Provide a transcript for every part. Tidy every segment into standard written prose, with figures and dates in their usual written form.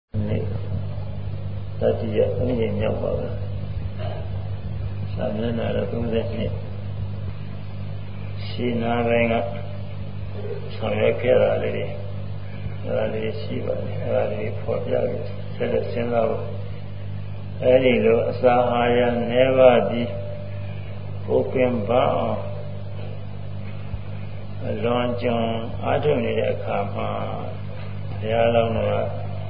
သတိရအမြင့်မြောက်ပါပဲသာမဏေတော်30နှစ်ရှင်နာပိုင်းကဆောင်ရွက်ခဲ့တာလေးတွေအဲ့ဒါလေးရှိပါတယ်အဲ့ဒါလေးဖော်ပြပြီးဆက်လက်စဉ်းစားဖို့အဲ့ဒီလိုအစာအာဟာရနဲပါပြီးကိုယ်ကင်ပါအောင်အလွန်ကျွံအားထုတ်နေတဲ့အခါမှာဘုရားလောင်းတော်ကဘု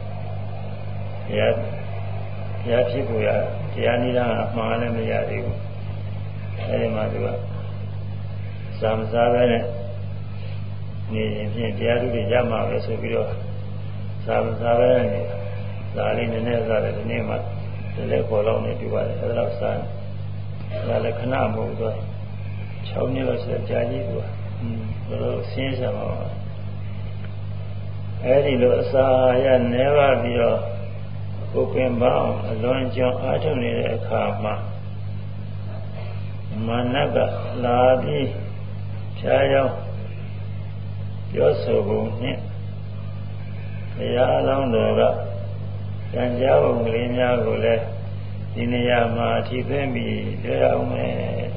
ရားဖြစ်ကိုရတရားနိဒာအမှားလည်းမရသေးဘူးအဲဒီမှာသူကစာမစားပဲနဲ့နေရင်ဖြင့်တရားဓုတွေရမှာပဲဆိုပြီးတော့စာမစားပဲနဲ့ဒါလေးနည်းနည်းစားတယ်ဒီနေ့မှဒီလက်ခေါ်လောက်နေပြပါတယ်အဲဒါတော့စားဒါလည်းခဏမဟုတ်တော့6နှစ်လောက်ဆိုကြာကြီးသူကဘယ်လိုဆင်းရဲမှာပါအဲဒီလိုအစာရနေပါပြီးတော့ကိုယ်ပင်ပေါင်းအလွန်ကျွံအားထုတ်နေတဲ့အခါမှာမာနကလာပြီးဖြားရောက်ပြောဆိုပုံနဲ့ဘုရားအလောင်းတော်ကကြံကြားပုံကလေးများကိုလည်းဒီနေရာမှာထိသွင်းပြီးပြောရအောင်မယ်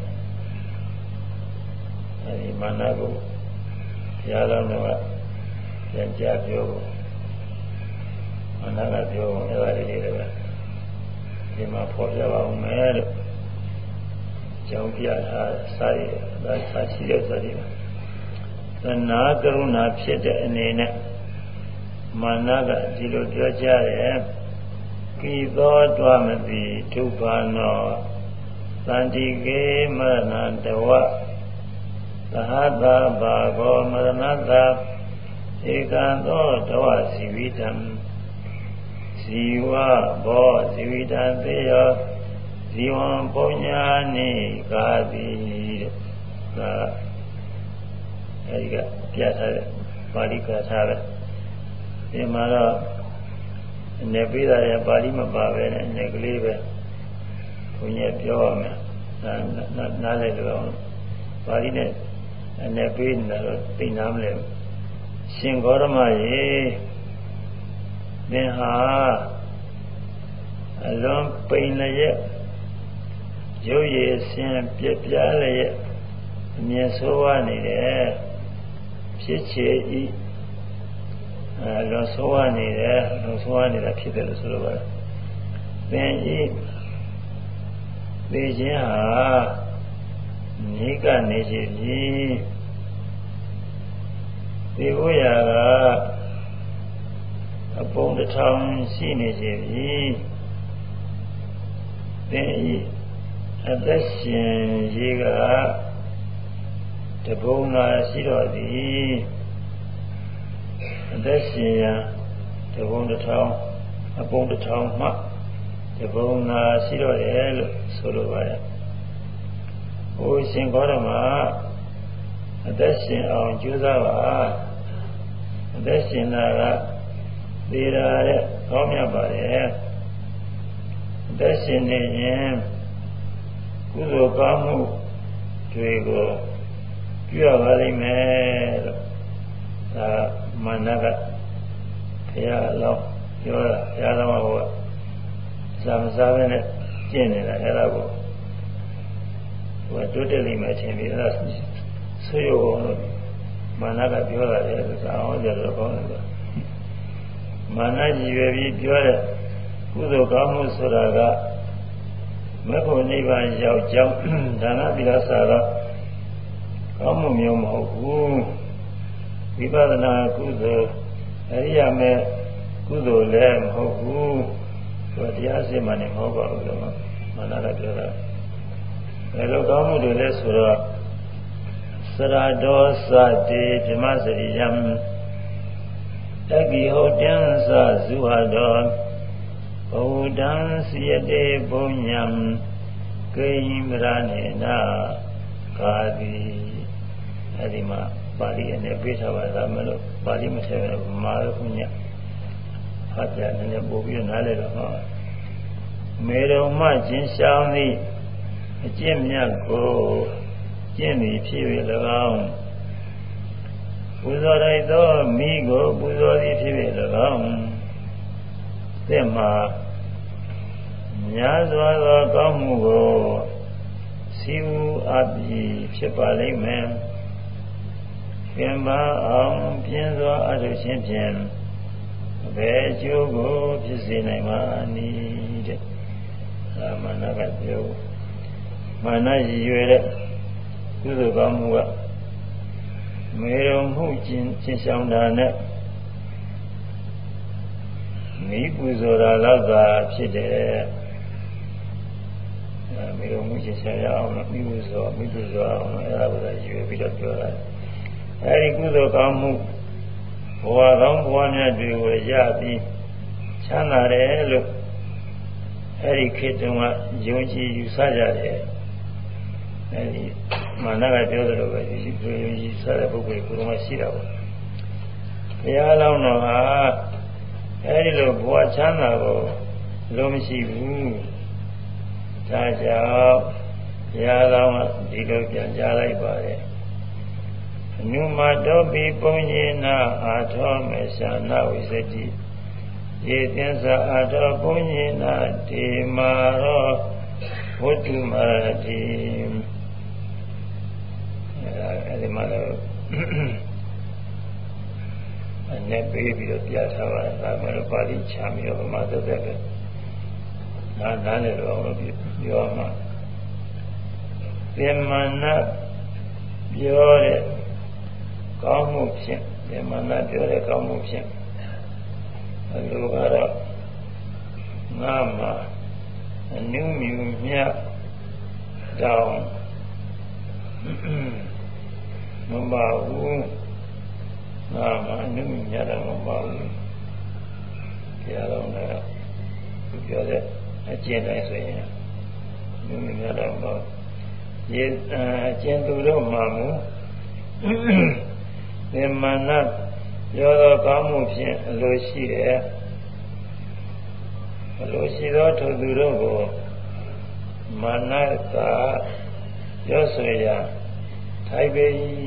အဲဒီမာနကိုဘုရားအလောင်းတော်ကကြံကြားပြောပုံမနာကပြောအဲ့ဒါလေးတွေပဲဒီမှာဖော်ပြပါဦးမယ်လို့ကြောင်းပြထားစာရည်ဒါစာရှိတဲ့စာရည်သနာကရုဏာဖြစ်တဲ့အနေနဲ့မာနကဒီလိုပြောကြတယ်ကိသောတွားမသိဒုက္ခနောသန္တိကေမရဏတဝသဟတာဘာဂောမရဏတာဧကံသောတဝစီဝိတံဇီဝဘောဇီဝိတံသေယောဇီဝံပုညာနိကာတိဒါအဲဒီကပြထားတဲ့ပါဠိကထာပဲဒီမှာတော့အနေပေးတာရပါဠိမပါပဲနဲ့အနေကလေးပဲဘုန်းကြီးပြောရမယ်နားလည်လို့အောင်ပါဠိနဲ့အနေပေးနေတာတော့သိနာမလဲရှင်ဂေါရမရေသင်ဟာအလွန်ပိန်လည်းရုပ်ရည်ဆင်းပြပြလည်းအမြင်ဆိုးဝါးနေတယ်ဖြစ်ချေဤအလွန်ဆိုးဝါးနေတယ်လွန်ဆိုးဝါးနေတာဖြစ်တယ်လို့ဆိုလိုပါတယ်သင်ဤသိခြင်းဟာနေကနေချေပြီဒီဘုရားကအပုံတစ်ထောင်ရှိနေကြပြီသင်ဤအသက်ရှင်ရေးကတပုံသာရှိတော်သည်အသက်ရှင်ရတပုံတစ်ထောင်အပုံတစ်ထောင်မှတပုံသာရှိတော်တယ်လို့ဆိုလိုပါတယ်ဟိုရှင်ဂေါရမအသက်ရှင်အောင်ကြိုးစားပါအသက်ရှင်တာကသေရာတဲ့ကောင်းမြတ်ပါတယ်အသက်ရှင်နေရင်ကုသိုလ်ကောင်းမှုတွေကိုပြုရပါလိမ့်မယ်လို့ဒါမာနကဘုရားအလောင်းပြောတာဘုရားသမားကစာမစားပဲနဲ့ကျင့်နေတာအဲ့ဒါကိုဟိုတိုးတက်လိမ့်မယ်ထင်ပြီးအဲ့ဒါဆွေးရုံလို့မာနကပြောတာလေသာအောင်ကြတော့ကောင်းတယ်မာနကြီးပဲပြီးပြောတဲ့ကုသိုလ်ကောင်းမှုဆိုတာကမဂ္ဂင်နိဗ္ဗာန်ရောက်ကြောင်းဒါနသီလစာတော့ကောင်းမှုမျိုးမဟုတ်ဘူးဝိပဿနာကုသိုလ်အရိယာမေကုသိုလ်လည်းမဟုတ်ဘူးဆိုတရားစစ်မှနေမဟုတ်ပါဘူးလို့မာနကပြောတာဘယ်လိုကောင်းမှုတွေလဲဆိုတော့စရာဒောစတေဓမ္မစရိယံတကိဟောတံသဇုဟတောဘဝတံစီယတေဘုံညံကိမရဏေနာကာတိအဲဒီမှာပါဠိနဲ့ပြေးထားပါလားမလို့ပါဠိမထည့်ဘူးမာရခုညဖတ်ပြနေနေပို့ပြီးနားလဲတော့ဟောမေရုံမှကျင်ရှောင်းသည့်အကျင့်မြတ်ကိုကျင့်ပြီးဖြစ်၍၎င်းပူဇော်လိုက်သောမိကိုပူဇော်သည်ဖြစ်၍၎င်းတဲ့မှာများစွာသောကောင်းမှုကိုစီဝူအပ်ဖြစ်ပါလိမ့်မယ်။ခင်ပါအောင်ပြင်းစွာအထုခြင်းဖြင့်ဘယ်အကျိုးကိုဖြစ်စေနိုင်ပါနည်းတဲ့။ဒါမာနကပြောမာနရည်ရွယ်တဲ့ကုသိုလ်ကောင်းမှုကမေရုံမှုကျင့်ဆောင်တာနဲ့မိပူဇော်တာလောက်သာဖြစ်တယ်။မေရုံမှုကျင့်ဆောင်ရအောင်လို့မိပူဇော်အောင်အဲ့ဒါကိုရည်ရွယ်ပြီးတော့ပြောတာ။အဲဒီကုသိုလ်ကောင်းမှုဘဝကောင်းဘဝမြတ်တွေကိုရပြီးချမ်းသာတယ်လို့အဲဒီခေတ္တကယုံကြည်ယူဆကြတယ်။အဲဒီမာနကပြောသလိုပဲယုံကြည်ဆတဲ့ပုဂ္ဂိုလ်ကိုယ်တော်ရှိတာပေါ့။ဘုရားလောင်းတော်ဟာအဲဒီလိုဘဝချမ်းသာကိုလုံးမရှိဘူး။ဒါကြောင့်ဘုရားလောင်းကဒီလိုပြန်ကြားလိုက်ပါတယ်။အနုမတောပိပုံညေနာအာထောမေရှာနာဝိသတိယေသင်္စာအာထောပုံညေနာဒေမာရောဝတ္တုမာတိအဲဒီမှာတော့အနေပေးပြီးတော့ပြထားပါတယ်ဒါမှလည်းပါဠိချာပြီးတော့ဗမာသက်သက်ပဲနားလည်းတော့ပြောမှာသင်္မာနပြောတဲ့ကောင်းမှုဖြင့်ဒီမာနပြောတဲ့ကောင်းမှုဖြင့်အလိုကတော့ငါမှာအနုမြူမြတ်တောင်းမပါဘူးငါမှာအနုမြူမြတ်တောင်းမပါဘူးကြားတော့လည်းသူပြောတဲ့အကျင့်တိုင်းဆိုရင်အနုမြူမြတ်တောင်းတော့ရေအကျင့်သူတို့မှာမူဒီမာနပြောသောကောင်းမှုဖြင့်အလိုရှိတယ်အလိုရှိသောထိုသူတို့ကိုမာနကပြောဆိုရာထိုက်ပေ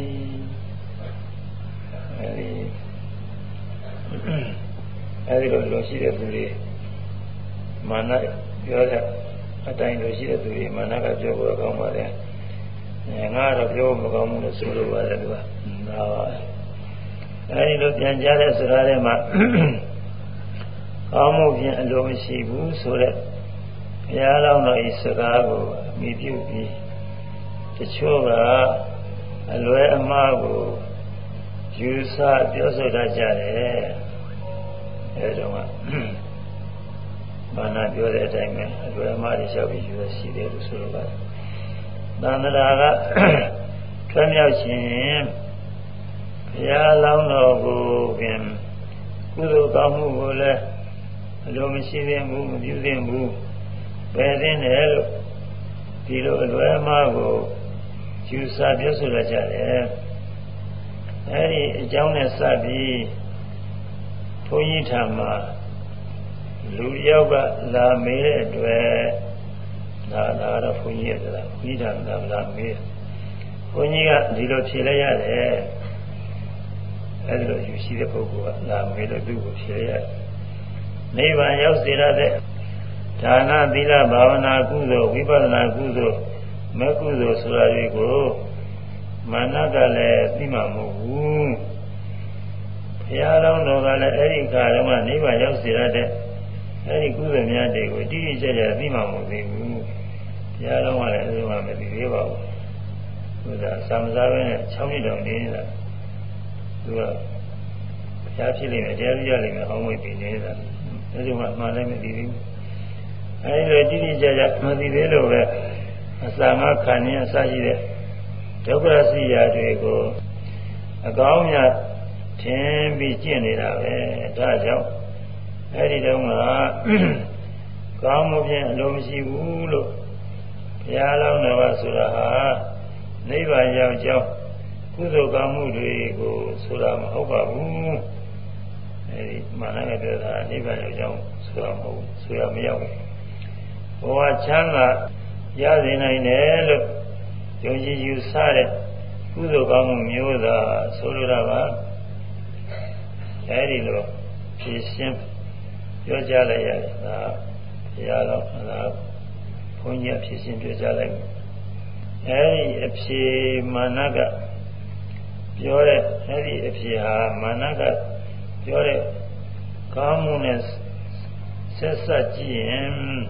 အဲဒီလိုလိုရှိတဲ့သူတွေမာနပြောတဲ့အတိုင်းလိုရှိတဲ့သူတွေမာနကပြောဖို့ကောင်းပါတယ်ငါတော့ပြောမကောင်းဘူးလို့ဆိုလိုပါတယ်သူကနားပါအဲဒီလိုပြန်ကြားတဲ့စကားထဲမှာကောင်းမှုဖြင့်အလိုမရှိဘူးဆိုတဲ့ဘုရားတော်၏စကားကိုအမိပြုပြီးတချို့ကအလွဲအမှားကိုယူဆပြောဆိုတတ်ကြတယ်အဲဒါကမာနပြောတဲ့အတိုင်းပဲအလွဲအမှားတွေလျှောက်ပြီးယူရရှိတယ်လို့ဆိုလိုပါတယ်သန္တရာကထွန်းမြောက်ခြင်းဘုရားလောင်းတော်ကိုပင်ကုသိုလ်ကောင်းမှုကိုလည်းအလိုမရှိသင့်ဘူးမပြုသင့်ဘူးပယ်သင့်တယ်လို့ဒီလိုအလွဲအမှားကိုယူဆပြောဆိုရကြတယ်အဲဒီအကြောင်းနဲ့စပြီးဘုန်းကြီးထံမှာလူယောက်ကလာမေးတဲ့အတွက်ဒါတော့ဘုန်းကြီးရဲ့ဆိုတာဘုန်းကြီးထံကလာမေးဘုန်းကြီးကဒီလိုဖြေလိုက်ရတယ်အဲဒီလိုယူရှိတဲ့ပုဂ္ဂိုလ်ကလာမေးလို့သူ့ကိုဖြေလိုက်ရတယ်နိဗ္ဗာန်ရောက်စေရတဲ့ဒါနသီလဘာဝနာကုသိုလ်ဝိပဿနာကုသိုလ်မကုသိုလ်ဆိုတာတွေကိုမာနကလည်းသိမှာမဟုတ်ဘူးဘုရားတော်ကလည်းအဲ့ဒီခါတုန်းကနိဗ္ဗာန်ရောက်စေရတဲ့အဲ့ဒီကုသိုလ်များတွေကိုတိတိကျကျသိမှာမဟုတ်သေးဘူးဘုရားတော်ကလည်းအဲ့လိုမှမသိသေးပါဘူးသူကသာမစားပဲနဲ့6နှစ်တောင်နေနေတာသူကဘုရားဖြစ်နေတယ်တရားရလိမ့်မယ်အောင်းဝိတ်ပြီးနေတာအဲ့ဒီမှာမှန်လည်းမသိသေးဘူးအဲ့ဒီလိုတိတိကျကျမသိသေးလို့ပဲအစာငါခံရအစရှိတဲ့ဒုက္ခရစီရာတွေကိုအကောင်းမြတ်ထင်ပြီးကျင့်နေတာပဲဒါကြောင့်အဲ့ဒီတုန်းကကောင်းမှုဖြင့်အလိုမရှိဘူးလို့ဘုရားလောင်းတော်ကဆိုတာဟာနိဗ္ဗာန်ရောက်ကြောင်းကုသိုလ်ကောင်းမှုတွေကိုဆိုတာမဟုတ်ပါဘူးအဲ့ဒီမာနကပြောတာနိဗ္ဗာန်ရောက်ကြောင်းဆိုတာမဟုတ်ဆိုရမရောက်ဘူးဘဝချမ်းသာရစေနိုင်တယ်လို့ယုံကြည်ယူဆတဲ့ကုသိုလ်ကောင်းမှုမျိုးသာဆိုလိုတာပါအဲဒီလိုဖြည့်ရှင်းပြောကြလိုက်ရတယ်ဒါဘုရားတော်ဒါဘုန်းကြီးအဖြစ်ရှင်းပြောကြလိုက်အဲဒီအဖြစ်မာနကပြောတဲ့အဲဒီအဖြစ်ဟာမာနကပြောတဲ့ကောင်းမှုနဲ့ဆက်ဆက်ကြည့်ရင်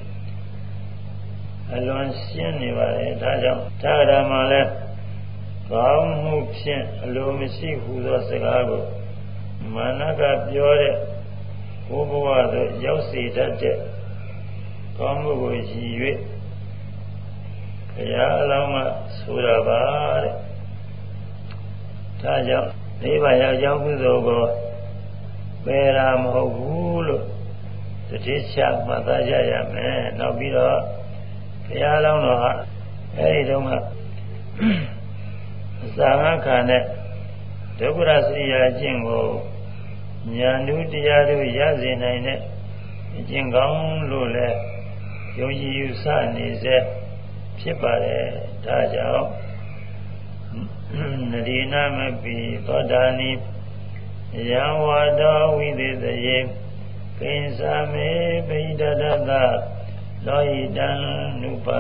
အလွန်ရှင်းနေပါလေဒါကြောင့်သာရမှာလဲကောင်းမှုဖြင့်အလိုမရှိဟူသောစကားကိုမာနကပြောတဲ့ဘုဘဝသို့ရောက်စေတတ်တဲ့ကောင်းမှုကိုရည်၍ဘုရားအလောင်းကဆိုတာပါတဲ့ဒါကြောင့်နိဗ္ဗာန်ရောက်ကြောင်းကုသိုလ်ကိုပယ်တာမဟုတ်ဘူးလို့တတိချမှတ်သားကြရမယ်နောက်ပြီးတော့ဘုရားအလောင်းတော်ဟာအဲဒီတုန်းကသာငခါနဲ့ဒုက္ခရစရိယာအကျင့်ကိုဉာဏ်ဓုတရားတို့ရစေနိုင်တဲ့အကျင့်ကောင်းလို့လည်းယုံကြည်ယူဆနေစေဖြစ်ပါတယ်ဒါကြောင့်နဒီနာမပိသောတာနိယံဝါဒောဝိသေသယေကိဉ္စာမေပိဒတတလောဟိတံနုပ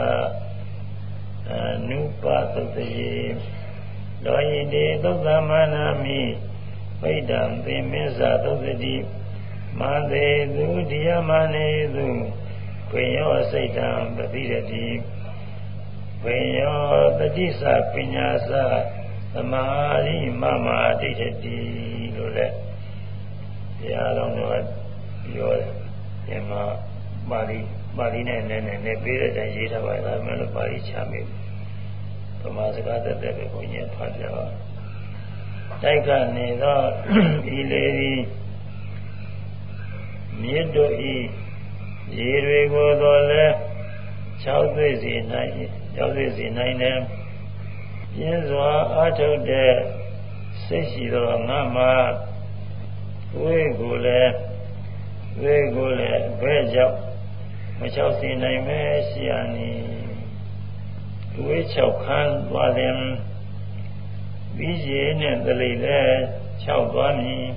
သုတယေလောဟိတေသုတ္တမနာမိပိဋ္ဌံသေမစ္ဆာသုတတိမသေသူတရားမနေသူဘိယောစိတ်တံပတိရတိဘိယောတတိသပညာသသမာရိမမဒိဋ္ဌတိလို့လဲဘုရားတော်ကပြောတယ်ဒီမှာပါဠိနဲ့နည်းနည်းပေးတဲ့အတိုင်းရေးထားပါဒါမှလည်းပါဠိချမိဗမာစကားတက်ပဲဘုန်းကြီးဖတ်ပြပါတိုက်ကနေသောဤလေသည်မြစ်တို့ဤရေတွေကိုတော်လဲ6သွေ့စီနိုင်6သွေ့စီနိုင်တယ်ပြင်းစွာအထုတ်တဲ့စိတ်ရှိသောငါမှာဝေကိုလည်းဘဲကြောင့်မချောက်စီနိုင်မဲရှိရနီဝေ6ခန်းသွားတယ်ပြီးရည်နဲ့တလိလဲ6သွားမည်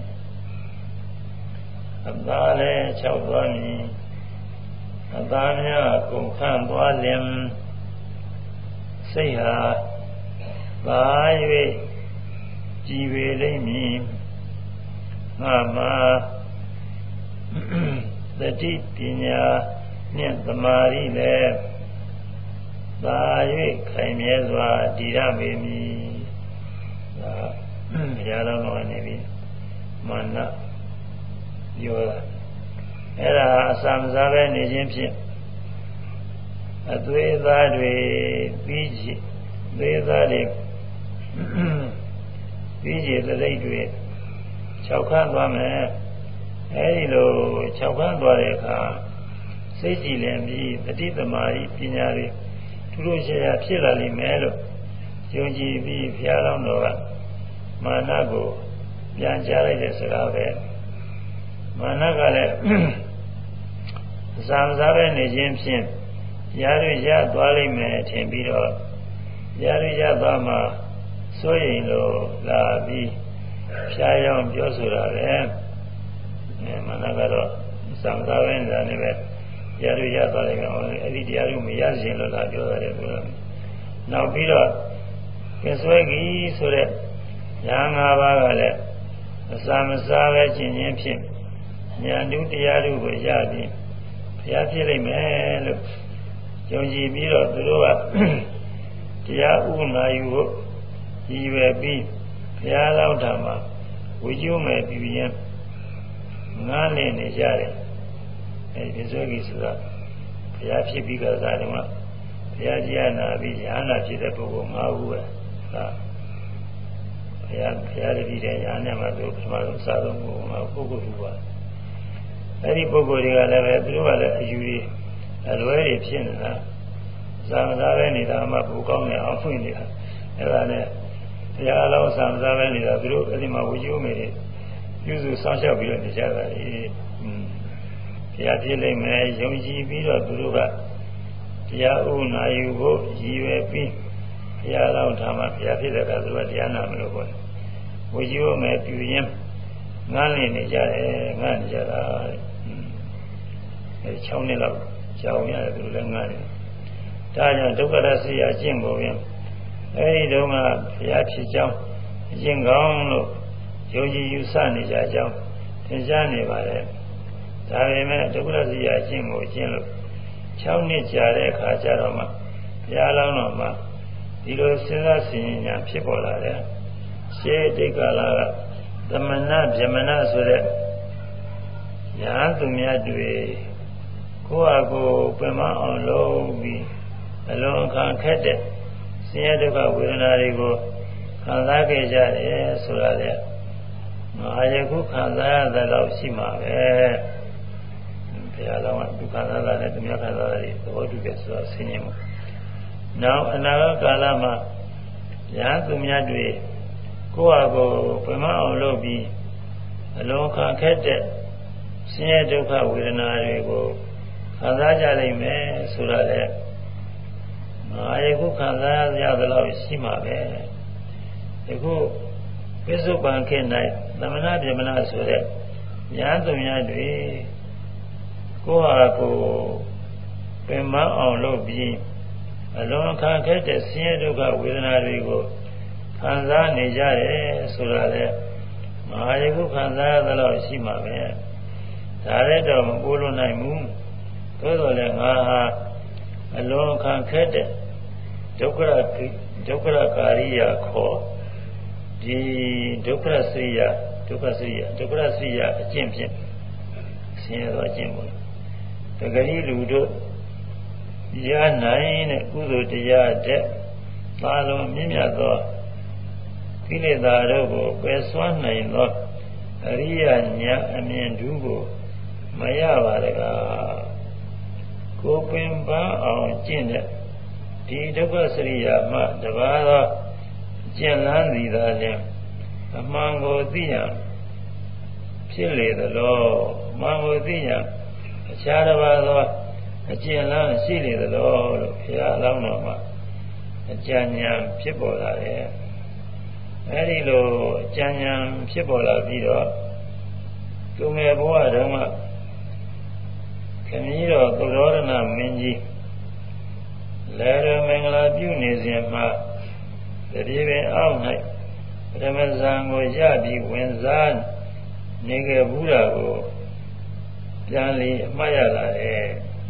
အသားလဲ6သွားမည်အသားများကုန်ခန့်သွားလင်စိတ်ဟာပါ၍ကြည်ပေလိမ့်မည်ငါမှာသတိပညာနှင့်သမာဓိလည်းသာ၍ခိုင်မြဲစွာတည်ရပေမည်ဒါဘုရားတော်ကနေပြီးမာနပြောတာအဲ့ဒါအစမစားပဲနေခြင်းဖြင့်အသွေးသားတွေပြီးကြည်သေးသားတွေပြီးကြည်သတိတွေ6ခန်းသွားမယ်အဲဒီလို6ခန်းသွားတဲ့အခါစိတ်ကြည်လင်ပြီးတတိသမารီပညာတွေထူးထူးခြားခြားဖြစ်လာလိမ့်မယ်လို့ယုံကြည်ပြီးဘုရားတော်ကမာနကိုပြန်ကြားလိုက်တဲ့စကားပဲမာနကလည်းအစမစားပဲနေခြင်းဖြင့်ရားရရသွားလိမ့်မယ်ထင်ပြီးတော့ရားရရသွားမှစိုးရိမ်လို့လာပြီးဖြားရောင်ပြောဆိုတာပဲမာနကတော့အစမစားပဲနေတာနဲ့ပဲရားရရသွားလိမ့်မယ်အဲ့ဒီတရားကိုမရရှင်လို့လာပြောရတယ်ဆိုတော့နောက်ပြီးတော့ကင်ဆွဲကြီးဆိုတဲ့ညာ၅ပါးကလည်းအစမစားပဲခြင်းချင်းဖြင့်ဉာဏ်ဓုတရားတို့ကိုရပြီးဘုရားဖြစ်လိမ့်မယ်လို့ယုံကြည်ပြီးတော့သူတို့ကတရားဥနာယူဖို့ရည်ရွယ်ပြီးဘုရားလောက်တာမှာဝိကျုံမဲ့ပြင်းရင်ငားနေနေကြတယ်အဲဒီဆိုကြီးဆိုတာဘုရားဖြစ်ပြီးကစားတယ်မှာဘုရားတရားနာပြီးဉာဏ်နာဖြစ်တဲ့ပုဂ္ဂိုလ်၅ဦးပဲဟာဘုရားတတိတဲ့ဉာဏ်နဲ့မှသူပထမဆုံးစားဆုံးပုဂ္ဂိုလ်တူပါအဲ့ဒီပုဂ္ဂိုလ်တွေကလည်းပဲသူတို့ကလည်းအယူတွေအလွဲတွေဖြစ်နေတာဇာမသားပဲနေတာမှဘူကောင်းနေအောင်ဖွင့်နေတာအဲ့ဒါနဲ့ဘုရားအလောင်းဇာမသားပဲနေတာသူတို့အဲ့ဒီမှာဝိကျိုးမယ်တွေပြုစုစောင့်ရှောက်ပြီးတော့နေကြတာလေဘုရားပြည့်လိမ့်မယ်ယုံကြည်ပြီးတော့သူတို့ကတရားဥနာယူဖို့ရည်ရွယ်ပြီးဘုရားအလောင်းထားမှာဘုရားဖြစ်တဲ့ကသူကတရားနာမလို့ပေါ့ဝိကျိုးမယ်ပြုရင်ငားနေကြတယ်ငားနေကြတာ 6 နှစ်လောက်ကြောင်ရတယ်သူလည်းငားတယ်ဒါကြောင့်ဒုက္ခရစီအကျင့်ကိုရင်အဲဒီတုန်းကဘုရားဖြစ်ကြောင်းအကျင့်ကောင်းလို့ယုံကြည်ယူဆနေကြကြောင်းသင်ကြားနေပါတယ်ဒါပေမဲ့ဒုက္ခရစီအကျင့်ကိုကျင့်လို့6 နှစ်ကြာတဲ့အခါကျတော့မှဘုရားလောင်းတော်မှာဒီလိုစဉ်းစားဆင်ခြင်ညာဖြစ်ပေါ်လာတယ်ရှေးတိတ်ကာလကသမဏဗြဟ္မဏဆိုတဲ့ညာသူများတွေကိုယ့်အကိုပင်မအောင်လုပ်ပြီးအလုံးခံခက်တဲ့ဆင်းရဲဒုက္ခဝေဒနာတွေကိုခံစားခဲ့ကြတယ်ဆိုတာလေငါယခုခံစားရတဲ့လောက်ရှိမှာပဲဘုရားလောင်းကဒုက္ခသာသာနဲ့သူများခံစားရတဲ့သဘောတူတယ်ဆိုတာဆင်းရဲမှုနောက်အနာဂတ်ကာလမှာညာသူများတွေကိုယ့်အကိုပင်မအောင်လုပ်ပြီးအလုံးခံခက်တဲ့ဆင်းရဲဒုက္ခဝေဒနာတွေကိုခံစားကြလိမ့်မယ်ဆိုတာလေငါယခုခံစားရသလောက်ရှိမှာပဲယခုပိစုပန်ခေ၌သမဏဗြဟ္မဏဆိုတဲ့ညာသူများတွေကိုယ့်ဟာကိုယ်ပင်မအောင်လုပ်ပြီးအလုံးခံခက်တဲ့ဆင်းရဲဒုက္ခဝေဒနာတွေကိုခံစားနေကြတယ်ဆိုတာလေငါယခုခံစားရသလောက်ရှိမှာပဲဒါလည်းတော့မပိုးလွန်နိုင်ဘူးသို့တော်လည်းငါဟာအလုံးခံခက်တဲ့ဒုက္ခကာရိယာခေါ်ဒီဒုက္ခစရိယအကျင့်ဖြင့်ဆင်းရဲသောအကျင့်ပေါ့တကယ်လူတို့ရနိုင်တဲ့ကုသိုလ်တရားတဲ့သာလုံးမြင့်မြတ်သောကိလေသာတို့ကိုပယ်စွမ်းနိုင်သောအရိယာညာအမြင်ဓုကိုမရပါတကားကိုပင်ပန်းအောင်ကျင့်တဲ့ဒီဒုက္ခစရိယာမှတပါးသောကျင့်လန်းသည်သာလျှင်အမှန်ကိုသိရန်ဖြစ်လေသလိုမှန်ကိုသိရန်အခြားတစ်ပါးသောအကျင့်လန်းရှိလေသလိုလို့ဘုရားအလောင်းတော်မှာအကြံဉာဏ်ဖြစ်ပေါ်လာတယ်အဲဒီလိုအကြံဉာဏ်ဖြစ်ပေါ်လာပြီးတော့သူငယ်ဘဝတုန်းကခမည်းတော်သုရောဒနာမင်းကြီးလေရမင်္ဂလာပြုနေစဉ်မှာတတိပင်အောက်၌ပထမဇန်ကိုရပြီးဝင်စားနေခဲ့ဘူးတာကိုပြန်လီအမှတ်ရလာတယ်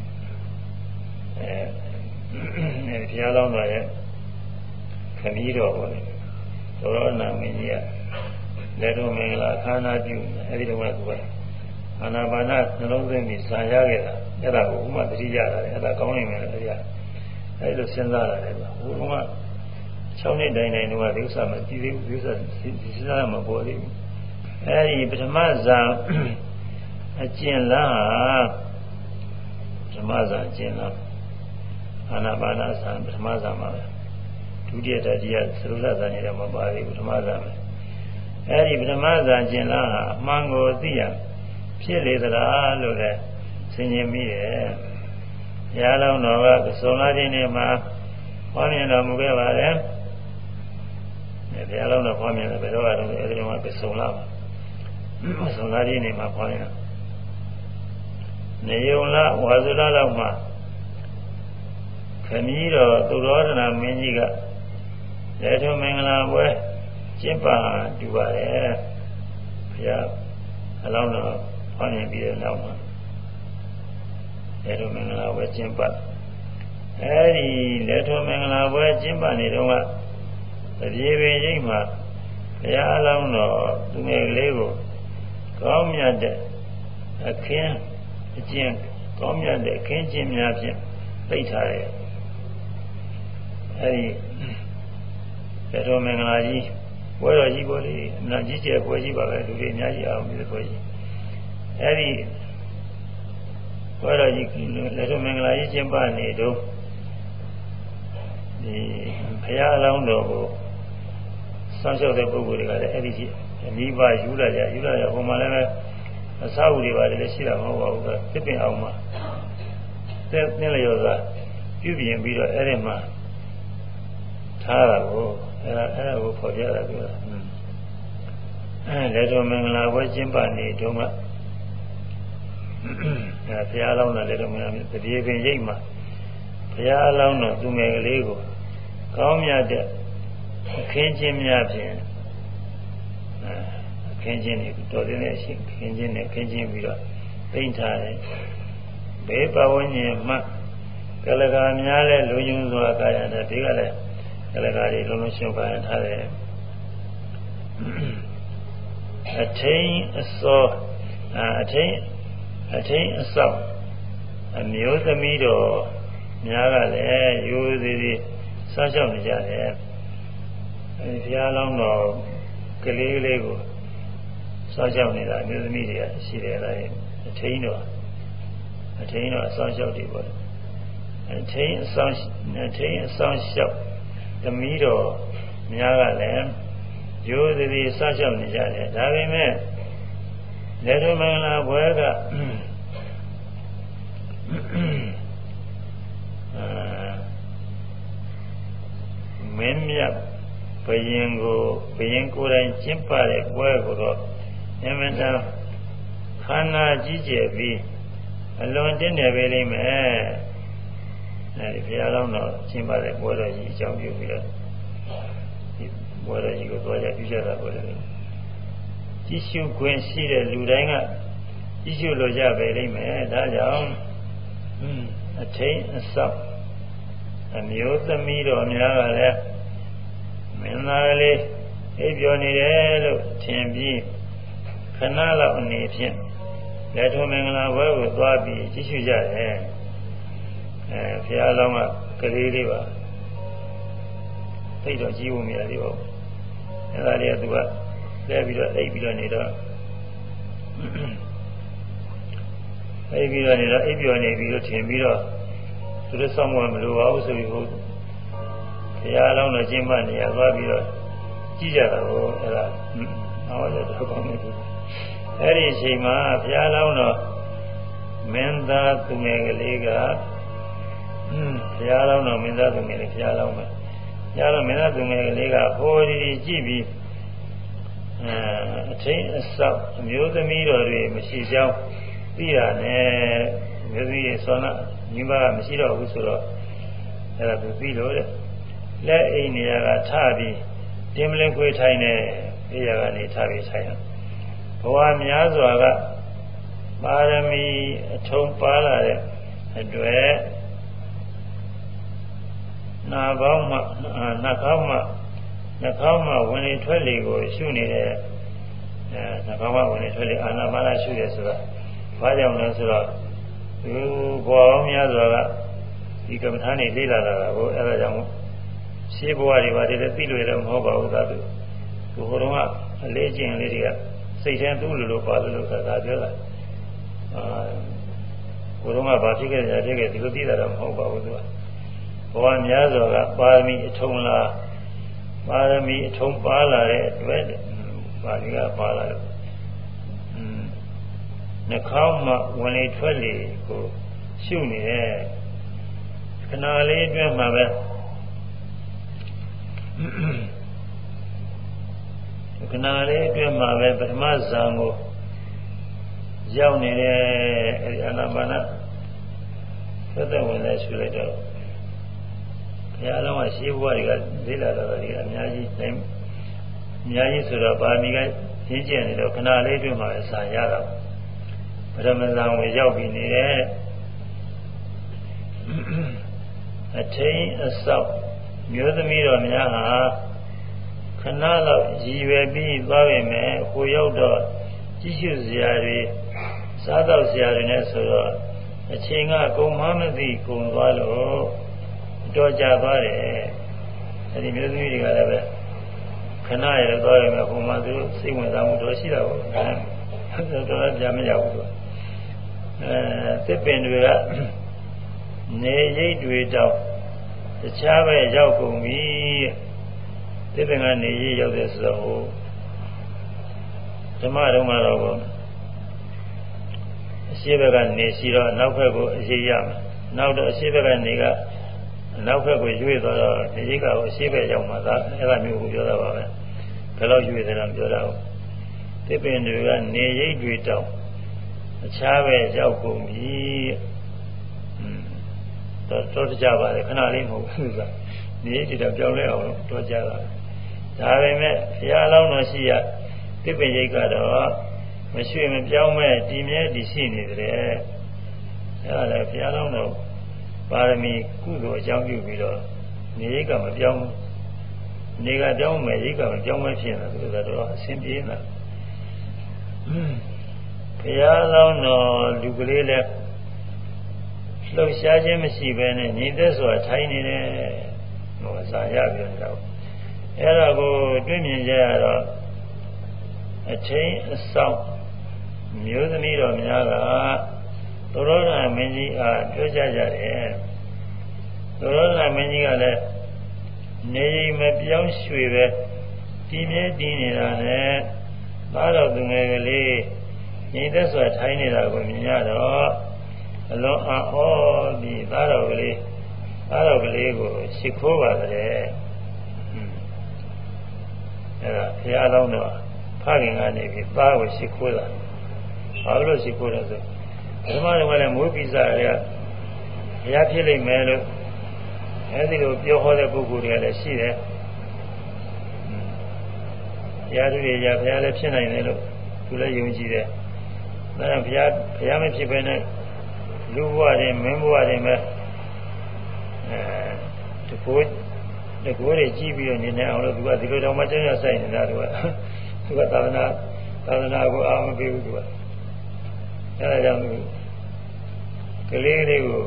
ဘုရားလောင်းတော်ရဲ့ခမည်းတော်ပေါ့လေသောရဏမင်းကြီးကလက်တော်မင်္ဂလာခန္ဓာပြုအဲဒီတော့ကသူကအာနာပါနနှလုံးသွင်းပြီးဇာရခဲ့တာအဲ့ဒါကိုဥမာတတိရတာလေအဲ့ဒါကောင်းနေမယ်လို့တရားအဲ့လိုစဉ်းစားရတယ်ဗျဟိုက6 နှစ်တိုင်တော့ဒီဥစ္စာမကြည့်သေးဘူးဒီဥစ္စာစဉ်းစားမှာပေါ်သေးဘူးအဲ့ဒီပထမဇာအကျင့်လားပထမဇာအကျင့်လားအာနာပါနဇာပထမဇာမှာပဲဒုတိယတတိယသရုပ်ဇာနေတော့မပါသေးဘူးပထမဇာပဲအဲ့ဒီပထမဇာအကျင့်လားအမှန်ကိုသိရဖြစ်လေသလားလို့လည်းဆင်ခြင်မိတယ်။ဘုရားလောင်းတော်ကကစုံလာခြင်းနဲ့မှာဟောမြင်တော်မူခဲ့ပါတယ်။ဘုရားလောင်းတော်ဟောမြင်တယ်ဘယ်တော့ကတော့အဲဒီတော့ကစုံလာပါ။ကစုံလာခြင်းနဲ့မှာဟောနေတာ။နေယုံလဝါစုလလောက်မှာခမည်းတော်သုရောဒနာမင်းကြီးကလက်ထုံမင်္ဂလာပွဲကျင့်ပါတူပါတယ်။ဘုရားအလောင်းတော်ဟောမြင်ပြီးတဲ့နောက်မှာလက်ထုံမင်္ဂလာပွဲကျင့်ပါအဲဒီလက်ထုံမင်္ဂလာပွဲကျင့်ပါနေတော့ကတပြေပင်ရိပ်မှာဘုရားအလောင်းတော်သူငယ်ကလေးကိုကောင်းမြတ်တဲ့အခင်းအကျင့်ကောင်းမြတ်တဲ့အခင်းကျင့်များဖြင့်သိထားတယ်အဲဒီလက်ထုံမင်္ဂလာကြီးပွဲတော်ကြီးပေါ်လေအနာကြီးကျယ်ပွဲကြီးပါပဲလူတွေအများကြီးအောင်ပြီးပွဲကြီးအဲဒီပွဲတော်ကြီးလက်ထုံမင်္ဂလာကြီးကျင်းပနေတော့ဒီဘုရားအလောင်းတော်ကိုစောင့်ရှောက်တဲ့ပုဂ္ဂိုလ်တွေကလည်းအဲ့ဒီကြီးအမိဘယူလာကြဟိုမှာလည်းအစာအုပ်တွေပါတယ်လည်းရှိတာမဟုတ်ပါဘူးကသစ်ပင်အောင်မှာသင်လျော်စွာပြုပြင်ပြီးတော့အဲ့ဒီမှာထားတာကိုအဲ့ဒါကိုဖော်ပြတာပြောတာလက်တော်မင်္ဂလာပွဲကျင်းပနေတုန်းကဘုရားလောင်းတော်လည်းတော့မရဘူးတပြေပင်ရိပ်မှာဘုရားလောင်းတော်သူငယ်ကလေးကိုကောင်းမြတ်တဲ့အခင်းချင်းများဖြင့်အခင်းချင်းတွေတော်တဲ့နဲ့ရှိအခင်းချင်းနဲ့ခင်းချင်းပြီးတော့သိမ့်ထားတယ်ဘေးပဝန်းကျင်မှာကလကာများလဲလူညွန်းစွာကာယနဲ့ဒီကလည်းကလကာတွေလုံးလုံးရှင်းကာယထားတယ်အထိန်အစောအထိန်အစောအမျိုးသမီးတော်များကလည်းရိုးသေးသေးစောင့်ရှောက်နေကြတယ်ဘုရားလောင်းတော်ကလေးလေးကိုစောင့်ရှောက်နေတာအမျိုးသမီးတွေကရှိတယ်လားအထိန်တော်အစောင့်ရှောက်တွေပေါ့အထိန်အဆောင်လျှောက်သမီးတော်များကလည်းရိုးသေးသေးစောင့်ရှောက်နေကြတယ်ဒါပေမဲ့လက်တော်မင်္ဂလာဘွယ်ကမင်းမြတ်ဘယင်ကိုယ်တိုင်ကျင့်ပတဲ့ပွဲကိုတော့အမှန်တန်ခန္ဓာကြီးကျယ်ပြီးအလွန်တင်းနေပေလိမ့်မယ်အဲဒီဘုရားလောင်းတော်ကျင့်ပတဲ့ပွဲတော်ကြီးအကြောင်းပြုပြီးတော့ဒီပွဲတော်ကြီးကိုသွားကြပြုကြတာပေါ့လေကြည့်ရှုခွင့်ရှိတဲ့လူတိုင်းကကြည့်ရှုလို့ကြပေလိမ့်မယ်ဒါကြောင့်အထိန်အစောက်အမျိုးသမီးတော်များကလည်းမင်းသားကလေးအိပ်ပျော်နေတယ်လို့ထင်ပြီးခဏလောက်အနေဖြင့်လက်ထုံမင်္ဂလာဘွဲကိုသွားပြီးကြည့်ရှုကြတယ်ဘုရားလောင်းကကလေးလေးပါသိတော့ကြည့်ဖို့မရသေးပါဘူးအဲဒါလေးကသူကလဲပြီးတော့အိပ်ပြီးတော့နေတော့အိပ်ပျော်နေပြီးတော့ထင်ပြီးတော့သူတို့ဆောင်းမမလိုပါဘူးဆိုပြီးဘုရားလောင်းတော်ကျင့်မနေရသွားပြီးတော့ကြည့်ကြတာကိုအဲ့ဒါဟောတယ်တော့ကောင်းနေပြီအဲ့ဒီအချိန်မှာဘုရားလောင်းတော်မင်းသားသူငယ်ကလေးကဘုရားလောင်းတော်မင်းသားသူငယ်လေးဘုရားလောင်းမယ်ဘုရားလောင်းမင်းသားသူငယ်ကလေးကဟိုဒီကြည့်ပြီးအထိန်အစောက်အမျိုးသမီးတော်တွေမရှိကြောင်းသိရနဲ့မျိုးသမီးရဲ့ဆောနာညီမကမရှိတော့ဘူးဆိုတော့အဲ့ဒါသူသိလို့တဲ့လက်အိမ်နေရာကထပြီးတင်းမလင်းခွေးထိုင်နေနေရာကနေထပြီးထိုင်ရဘဝများစွာကပါရမီအထုံးပါလာတဲ့အတွက်နှာခေါင်းမှာဝင်လေထွက်လေကိုရှုနေတယ်နှာခေါင်းမှာဝင်လေထွက်လေအာနာပါနရှုတယ်ဆိုတာဘာကြောင့်လဲဆိုတော့သူဘောအောင်များစွာကဒီကမ္မထာနေလေ့လာတာကိုအဲဒါကြောင့်ရှင်းဘဝတွေပါတယ်သိလို့လည်းမဟုတ်ပါဘူးသာသူဟိုတုန်းကအလေးကျင့်လေးတွေကစိတ်ထဲသူ့လိုပါလို့သာပြောတာဟိုတုန်းကဘာဖြစ်ခဲ့ကြတယ်ဒီလိုသိတာတော့မဟုတ်ပါဘူးသူကဘဝများစွာကပါရမီအထုံးပါလာတဲ့အတွက်ပါဠိကပါလာတယ်နှာခေါင်းမှာဝင်လေထွက်လေကိုရှုနေတယ်ခဏလေးအတွင်းမှာပဲပထမဇံကိုရောက်နေတယ်အဲဒီအာနာပါနသက်ဝင်လဲရှုလိုက်တော့ဘုရားလုံးကရှင်းဘဝတွေကလေးလာတော့ဒီအများကြီးဆိုတော့ပါမီကရှင်းကျင်နေတော့ခဏလေးအတွင်းမှာဇံရတာပထမဇံဝင်ရောက်ပြီးနေတယ်အထိန်အစောက်မျိုးသမီးတော်များဟာခဏလောက်ရည်ရွယ်ပြီးသွားပြီမယ်ဟိုရောက်တော့ကြည့်ရှုစရာတွေစားတော့စရာတွေနဲ့ဆိုတော့အချိန်ကကုန်မှမသိကုန်သွားလို့တော်ကြသွားတယ်အဲဒီမျိုးသမီးတွေကလည်းပဲခဏရတော့ရမယ်ဟိုမှာသူစိတ်ဝင်စားမှုတော့ရှိတာပေါ့တော်ကြမရဘူးသူသစ်ပင်တွေကနေရိပ်တွေတောင်တခြားပဲရောက်ကုန်ပြီသစ်ပင်ကနေရိပ်ရောက်တဲ့ဆိုတော့ဓမ္မတော်မှာတော့အရှိဘက်ကနေရှိတော့အနောက်ဘက်ကိုအရေးရမယ်နောက်တော့အရှိဘက်ကနေကအနောက်ဘက်ကိုရွေ့သွားတော့ဒီရိပ်ကအရှိဘက်ရောက်မှသာအဲ့ဒါမျိုးကိုပြောတာပါပဲဘယ်လောက်ရွေ့တယ်တော့ပြောတာဟုတ်သစ်ပင်တွေကနေရိပ်တွေတောင်တအခြားပဲရောက်ကုန်ပြီတော့ကြပါလေခဏလေးမဟုတ်ဘူးကဒီတိတော့ပြောင်းလဲအောင်တော့ကြတာဒါပေမဲ့ဘုရားလောင်းတော်ရှိရတိပ္ပရိတ်ကတော့မရွှေ့မပြောင်းမဲ့တည်မြဲတည်ရှိနေတယ်အဲ့ဒါလည်းဘုရားလောင်းတော်ပါရမီကုသိုလ်အကြောင်းပြုပြီးတော့နေရိတ်ကမပြောင်းနေကပြောင်းမယ်ရိတ်ကမပြောင်းမဖြစ်နေတာသူကတော့အဆင်ပြေနေတာဘုရားလောင်းတော်လူကလေးလည်းလှုပ်ရှားခြင်းမရှိဘဲနဲ့ညီသက်စွာထိုင်နေတယ်ဟောစာရပြန်တော့အဲ့ဒါကိုတွေ့မြင်ကြရတော့အထင်းအဆောင်မျိုးသမီးတော်များကသောရဏမင်းကြီးအားပြောကြကြတယ်သောရဏမင်းကြီးကလည်းနေမပြောင်းရွှေပဲတည်မြဲတည်နေတာနဲ့သားတော်သူငယ်ကလေးညီသက်စွာထိုင်နေတာကိုမြင်ရတော့အလွန်အော်ဒီသားတော်ကလေးကိုရှိခိုးပါတယ်အဲ့ဒါဘုရားလောင်းတော့ဖခင်ကနေပြီးသားကိုရှိခိုးတာဘာလို့ရှိခိုးလဲဆိုပထမတော့လည်းမိုးပိစာတွေကဘုရားဖြစ်လိမ့်မယ်လို့အဲဒီလိုပြောဟောတဲ့ပုဂ္ဂိုလ်တွေကလည်းရှိတယ်ဘုရားသူတွေရဘုရားလည်းဖြစ်နိုင်တယ်လို့သူလည်းယုံကြည်တယ်ဒါကြောင့်ဘုရားမဖြစ်ဘဲနဲ့လူဘဝတွေမင်းဘဝတွေမှာတကိုးတွေကြည့်ပြီးတော့နေနေအောင်လို့သူကဒီလိုတောင်မှကျကျဆိုင်နေတာသူကသာသနာကိုအားမပေးဘူးသူကအဲဒါကြောင့်ကလေးလေးကို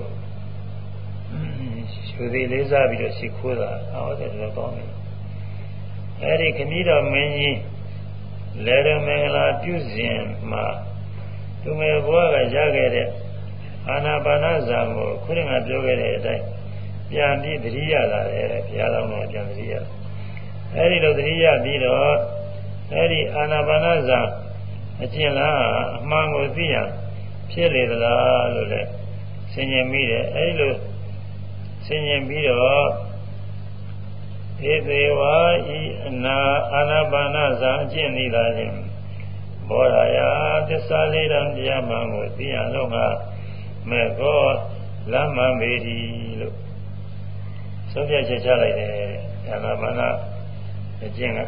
ရှုသေးလေးစားပြီးတော့ရှိခိုးတာအော်တယ်တော့ကောင်းတယ်အဲဒီခမည်းတော်မင်းကြီးလေရမင်္ဂလာပြုစဉ်မှာသူငယ်ဘဝကရခဲ့တဲ့အာနာပါနဇာကိုခုနကပြောခဲ့တဲ့အတိုင်းပြန်ပြီးသတိရလာတယ်ဘုရားတော်ကပြန်သတိရအဲဒီလိုသတိရပြီးတော့အဲဒီအာနာပါနဇာအကျင့်လားအမှန်ကိုသိရဖြစ်လေသလားလို့လည်းဆင်ញင်မိတယ်အဲဒီလိုဆင်ញင်ပြီးတော့ဧသေဝါဤအနာအာနာပါနဇာအကျင့်ဤသာခြင်းဘောရာယသစ္စာလေးတံတရားမှန်ကိုသိရလို့ငါမေကောလမ်းမှန်ပေသည်လို့ဆုံးဖြတ်ချက်ချလိုက်တယ်အာနာပါနအကျင့်က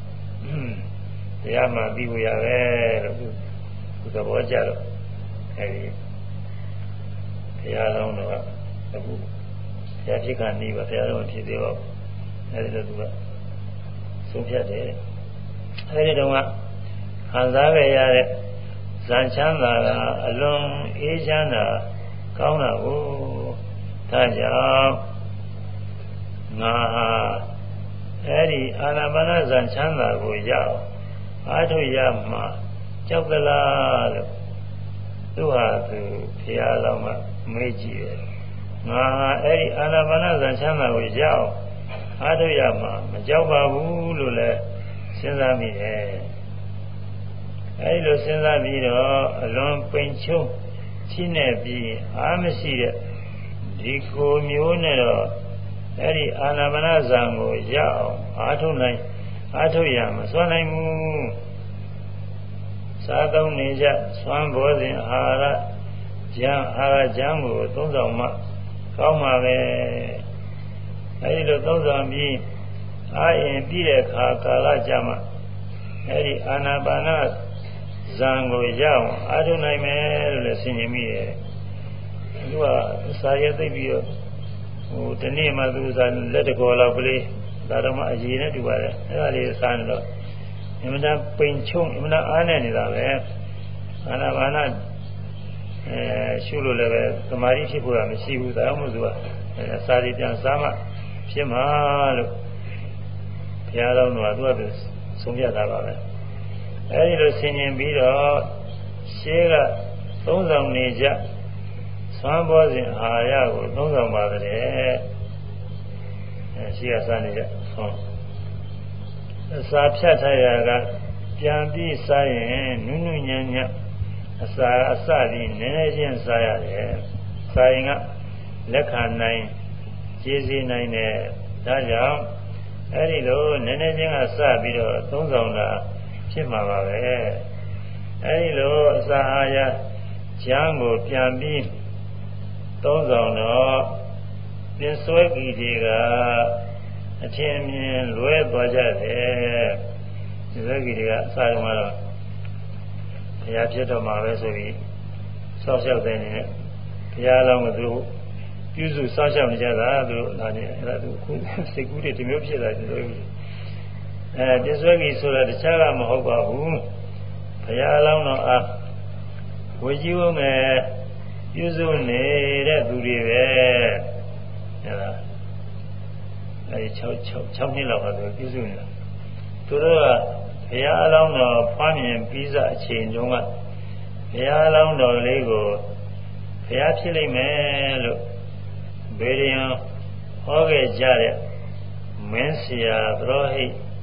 တရားမှန်ပြီးဖို့ရပဲလို့သူသဘောကျတော့အဲဒီဘုရားလုံးတော့အခုဘုရားဖြစ်ကနေပါဘုရားလုံးဖြစ်သေးတော့အဲဒီလိုသူကဆုံးဖြတ်တယ်အဲဒီတော့ခံစားရတဲ့ဇာချမ်းသာကအလွန်အေးချမ်းသာကောင်းတာကိုဒါကြောင့်ငါအဲဒီအာနာပါနဇာချမ်းသာကိုရအောင်အားထုတ်ရမှာကြောက်သလားလို့သူဟာသူဘုရားလောင်းကမေးကြည့်တယ်ငါအဲဒီအာနာပါနဇာချမ်းသာကိုရအောင်အားထုတ်ရမှာမကြောက်ပါဘူးလို့လည်းစဉ်းစားမိတယ်အဲဒီလိုစဉ်းစားပြီးတော့အလွန်ပိန်ချုံချိနဲ့ပြီးအားမရှိတဲ့ဒီကိုမျိုးနဲ့တော့အဲဒီအာနာပါနဇံကိုရအောင်အားထုတ်ရမစွမ်းနိုင်ဘူးစားသုံးနေကြစွမ်းဘောစဉ်အာဟာရကျမ်းကိုသုံးဆောင်မှကောင်းပါပဲအဲဒီလိုသုံးဆောင်ပြီးအားရင်ပြီးတဲ့အခါကာလကြမှာအဲဒီအာနာပါနဇံကိုရအောင်အားထုတ်နိုင်မယ်လို့လည်းဆင်ခြင်မိတယ်သူကစာရသိပြီးတော့ဒီနေ့မှသူကလက်တကောလောက်ကလေးဒါတော့မှအရေးနဲ့တူပါတယ်အဲဒါလေးစားနေတော့အမှန်တန်ပိန်ချုံအမှန်တန်အားနဲ့နေတာပဲအာနာပါနရှုလို့လည်းပဲသမာဓိဖြစ်ဖို့ကမရှိဘူးဒါမှမဟုတ်သူကစာရီပြန်စားမှဖြစ်မှာလို့ဘုရားတော်ကသူကဆုံးဖြတ်တာပါပဲအဲဒီလိုဆင်ញင်ပြီးတော့ရှေးကသုံးဆောင်နေကြသွမ်းဘောစဉ်အာရကိုသုံးဆောင်ပါတယ်ရှေးကစားနေကြသွမ်းအစာဖြတ်ထားရကပြန်ပြီးစားရင်နုနုညံ့ညံ့အစသည်နည်းနည်းချင်းစားရတယ်စားရင်ကလက်ခံနိုင်ကျေးဇူးနိုင်တဲ့ဒါကြောင့်အဲဒီလိုနည်းနည်းချင်းကစပြီးတော့သုံးဆောင်တာဖြစ်မှာပါပဲအဲဒီလိုအစာအာရကျမ်းကိုပြန်ပြီးသုံးဆောင်တော့သင်ဆွဲကြီးတွေကအထင်မြင်လွဲသွားကြတယ်ဒီဆွဲကြီးတွေကအစားကမှတော့ဘုရားဖြစ်တော်မှာပဲဆိုပြီးဆောက်ရှောက်တဲ့နေနဲ့ဘုရားလောင်းကသူတို့ပြုစုဆောက်ရှောက်နေကြတာသူတို့လာနေအဲ့ဒါသူခုစိတ်ကူးတွေဒီမျိုးဖြစ်လာတယ်လို့ဒီဆွဲကြီးဆိုတာတခြားကမဟုတ်ပါဘူးဘုရားလောင်းတော်အားဝေကြီးဝမယ်ပြုစုနေတဲ့သူတွေပဲအဲ့ဒါအဲဒီ6နှစ်လောက်ပါသူပြုစုနေတာသူတို့ကဘုရားလောင်းတော်ဖွားမြင်ပြီးစအချိန်တုန်းကဘုရားလောင်းတော်လေးကိုဘုရားဖြစ်လိမ့်မယ်လို့ဗေဒယံဟောခဲ့ကြတဲ့မင်းဆရာဘရောဟိ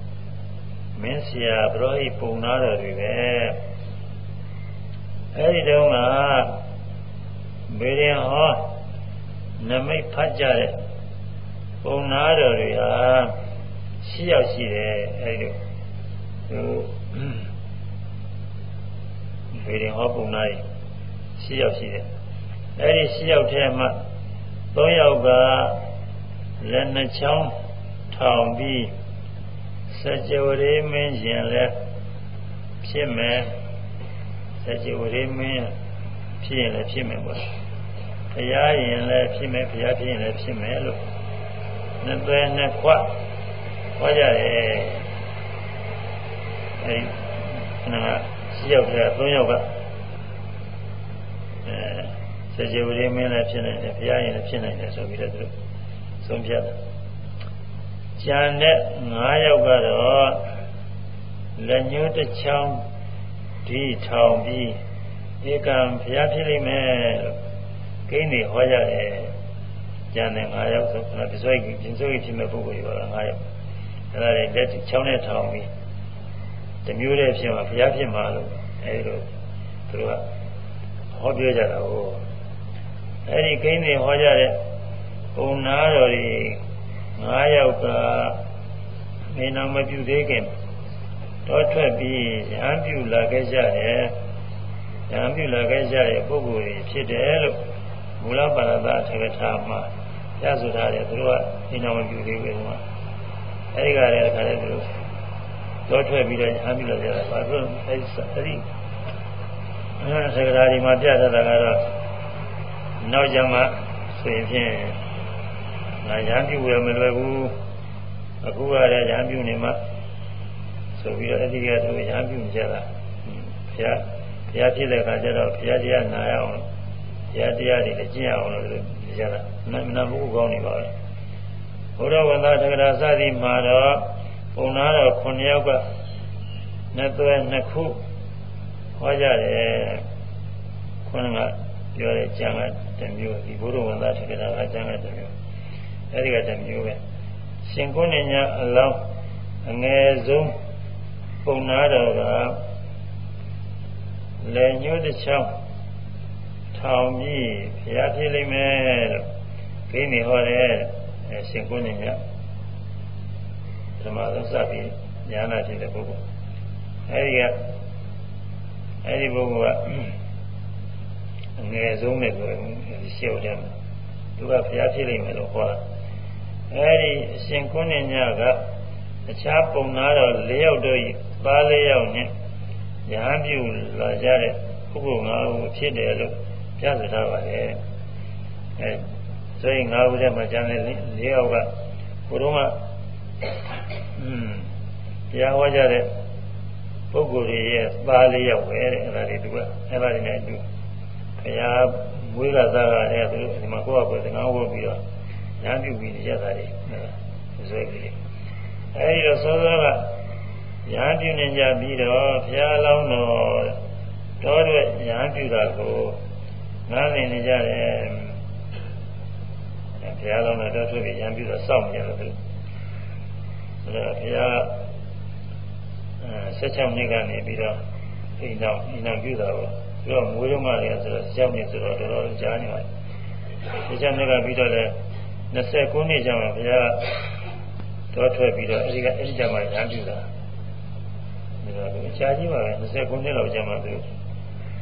ပုံနာတော်တွေပဲအဲဒီတုန်းကဗေဒယံဟောနမိတ်ဖတ်ကြတဲ့ပုံနာတော်တွေဟာ6 ယောက်ရှိတယ်အဲဒီလိုဗေဒယံဟောပုံနာတွေ6 ယောက်ရှိတယ်အဲဒီ6 ယောက်ထဲမှာ3 ယောက်ကလက်နှချောင်းထောင်ပြီးစัจ ware မင်းရင်လည်းဖြစ်မယ်စัจ ware မင်းဖြစ်ရင်လည်းဖြစ်မယ်ပေါ့ဘုရားရင်လည်းဖြစ်မယ်ဘုရားဖြစ်ရင်လည်းဖြစ်မယ်လို့နှစ်သွဲနှစ်ခွဟောကြတယ်အဲဒီ6 ယောက်ထဲ3 ယောက်ကစัจ ware မင်းလည်းဖြစ်နိုင်တယ်ဘုရားရင်လည်းဖြစ်နိုင်တယ်ဆိုပြီးတော့သူဆုံးဖြတ်တယ်ကျန်တဲ့9 ယောက်ကတော့လက်ညှိုးတစ်ချောင်းဒီထောင်ပြီးဧကံဘုရားဖြစ်လိမ့်မယ်လို့ကိန်းတွေဟောကြတယ်ကျန်တဲ့9 ယောက်ဆိုတော့ဒီစွဲကြီးဖြစ်မဲ့ပုဂ္ဂိုလ်တွေကတော့9 ယောက်အဲ့ဒါတွေလက်ချောင်းနဲ့ထောင်ပြီးတမျိုးတည်းဖြစ်မှာဘုရားဖြစ်မှာလို့အဲဒီလိုသူတို့ကဟောပြောကြတာကိုအဲ့ဒီကိန်းတွေဟောကြတဲ့ဘုံနာတော်တွေ9 ယောက်ကမင်းတော်မပြုသေးခင်တော့ထွက်ပြီးရဟန်းပြုလာခဲ့ကြတယ်ရဟန်းပြုလာခဲ့ကြတဲ့ပုဂ္ဂိုလ်တွေဖြစ်တယ်လို့မူလပါဠိထေရထာမှာပြဆိုထားတယ်သူတို့ကမင်းတော်မပြုသေးဘူးကွာအဲဒီကလည်းအခါလေးသူတို့တော့ထွက်ပြီးတော့ရဟန်းပြုလာကြတာဘာလို့အဲဒီထေရထာဒီမှာပြထားတာကတော့နောက်ကြမှာဆိုရင်ဖြင့်ငါရဟန်းပြုရမလွယ်ဘူးအခုကလည်းရဟန်းပြုနေမှဆိုပြီးတော့အဲဒီကသူရဟန်းပြုကြတာဘုရားဖြစ်တဲ့အခါကျတော့ဘုရားတရားနာရအောင်ဘုရားတရားတွေလည်းကျင့်ရအောင်လို့ကြတာနာမဟုတ်ကောင်းနေပါပဲဘုရားဝန္တာတက္ကရာစသည်မှာတော့ပုံနာတော်9 ယောက်ကနှစ်သွဲနှစ်ခုဟောကြတယ်ခုနကပြောတဲ့ကျမ်းကတစ်မျိုးဒီဘုရားဝန္တာတက္ကရာကကျမ်းကတစ်မျိုးအဲဒီကတစ်မျိုးပဲရှင်ကုဏ္ဏညာအလောင်းအငယ်ဆုံးပုံနာတော်ကလက်ညှိုးတစ်ချောင်းထောင်ပြီးဘုရားဖြစ်လိမ့်မယ်လို့ကိန်းနေဟောတယ်ရှင်ကုဏ္ဏညာဓမ္မသစ္စာပြီးညာနာဖြစ်တဲ့ပုဂ္ဂိုလ်အဲဒီပုဂ္ဂိုလ်ကအငယ်ဆုံးနဲ့ဆိုရင်ရှေ့ဦးတယ်သူကဘုရားဖြစ်လိမ့်မယ်လို့ဟောတာအဲဒီအရှင်ကုဏ္ဏညကအခြားပုံနာတော်4 ယောက်တို့ဤသား4 ယောက်နဲ့ရဟန်းပြုလာကြတဲ့ပုဂ္ဂိုလ်5 ဦးဖြစ်တယ်လို့ပြသထားပါတယ်အဲဆိုရင်5 ဦးထဲမှာကျန်တဲ့4 ယောက်ကဘုရားကတရားဟောကြတဲ့ပုဂ္ဂိုလ်တွေရဲ့သား4 ယောက်ပဲတဲ့အဲ့ဒါတွေသူကအဲ့ဒါတွေနဲ့သူဘုရားမွေးကသားကလည်းသူဒီမှာကိုယ့်အပေါ်သင်္ကန်းဝတ်ပြီးတော့ညာပြုပြီးရတာတွေဆိုပြီးအဲဒီတော့သောသောကညာပြုနေကြပြီးတော့ဘုရားလောင်းတော်တွေညာပြုတာကိုနားလည်နေကြတယ်ဘုရားလောင်းတော်ထွက်ပြီးညာပြုတော့စောင့်ကြတယ်သူဘုရား16 နှစ်ကနေပြီးတော့အိမ်တော်ပြုတာပေါ့သူကမွေးတော့မှလည်းဆိုတော့16 နှစ်ဆိုတော့တော်တော်ကြာနေပါ16 နှစ်ကပြီးတော့လည်း29 နှစ်ကျမှဘုရားတော့ထွက်ပြီးတော့အဲဒီကျမှညာပြုတာဒါကကြာကြီးပါပဲ29 နှစ်လောက်ကျမှသူဘု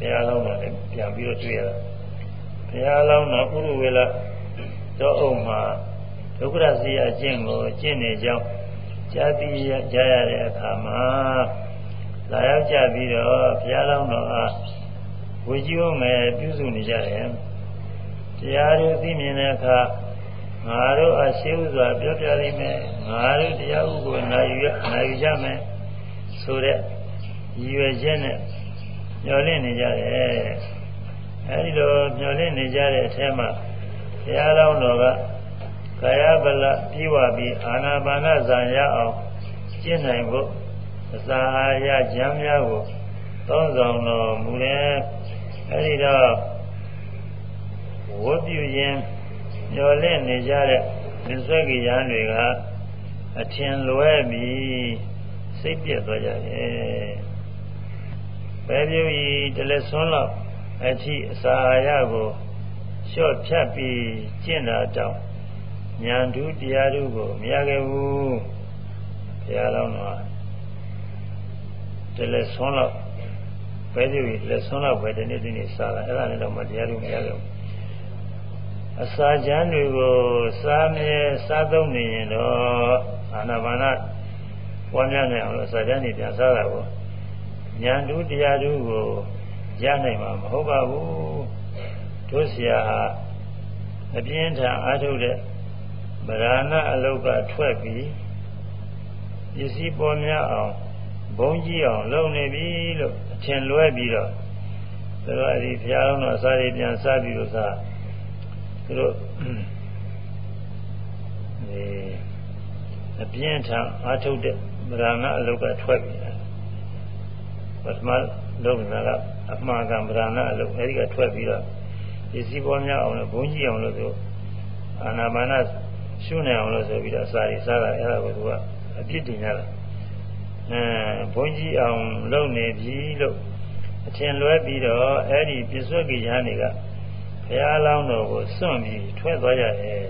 ရားလောင်းတော်လည်းပြန်ပြီးတော့တွေ့ရတာဘုရားလောင်းတော်ဥရဝေလတော့အုံမှာဒုက္ခရစီအကျင့်ကိုကျင့်နေကြောင်းကြားသိကြရတဲ့အခါမှာလာရောက်ကြပြီးတော့ဘုရားလောင်းတော်အားဝေကြီးဝမယ်ပြုစုနေကြတယ်တရားတို့သိမြင်တဲ့အခါငါတို့အရှိဥစွာပြောပြလိမ့်မယ်ငါတို့တရားဥကိုနာယူကြမယ်ဆိုတဲ့ရည်ရွယ်ချက်နဲ့မျှော်လင့်နေကြတယ်အဲဒီလိုမျှော်လင့်နေကြတဲ့အထက်မှာဘုရားလောင်းတော်ကကာယဗလပြေဝပြီးအာနာပါနဇာရအောင်ကျင့်နိုင်ဖို့အစာအာရဉာဏ်များကိုသုံးဆောင်တော်မူတယ်အဲဒီတော့ဝတ်ပြုခြင်းညှော်လင့်နေကြတဲ့မြတ်စွာဘုရားတွေကအထင်လွဲပြီးစိတ်ပြည့်သွားကြတယ်ဘယ်ပြုဤတလက်ဆွန်းလောက်အထိအစာအာရကိုလျှော့ဖြတ်ပြီးကျင့်တာတောင်ဉာဏ်ဓုတရားဓုကိုမရခဲ့ဘူးဘုရားလောင်းတော်တလက်ဆွန်းလောက်ဘယ်ပြုဤလက်ဆွန်းလောက်ပဲဒီနေ့စားလာအဲ့ဒါနဲ့တော့မတရားဓုမရခဲ့ဘူးအစာချမ်းတွေကိုစားမြဲစားသုံးနေရင်တော့အာနာပါနပွားများနိုင်အောင်လို့အစာချမ်းတွေပြန်စားတာကိုဉာဏ်ဓုတရားဓုကိုရနိုင်မှာမဟုတ်ပါဘူးတို့ဆရာဟာအပြင်းထန်အားထုတ်တဲ့ဗရဏအလုတ်ကထွက်ပြီးပစ္စည်းပေါ်များအောင်ဘုံကြီးအောင်လုပ်နေပြီလို့အထင်လွဲပြီးတော့သူတို့အဲဒီဘုရားတော်အစာတွေပြန်စားပြီးလို့စားသူတို့အပြင်းထန်အားထုတ်တဲ့ဗရဏအလုတ်ကထွက်ပြီးပထမလုပ်နေတာကအမှားကံဗရဏအလုတ်အဲဒီကထွက်ပြီးတော့ပစ္စည်းပေါ်များအောင်လို့ဘုံကြီးအောင်လို့သူအာနာပါနရှုနေအောင်လို့ဆိုပြီးတော့အစာတွေစားတာအဲ့ဒါကိုသူကအပြစ်တင်ရတာဘုန်းကြီးအောင်လုပ်နေပြီလို့အထင်လွဲပြီးတော့အဲ့ဒီပြစ္ဆုတ်ကြီးရဟန်းတွေကဘုရားလောင်းတော်ကိုစွန့်ပြီးထွက်သွားကြတယ်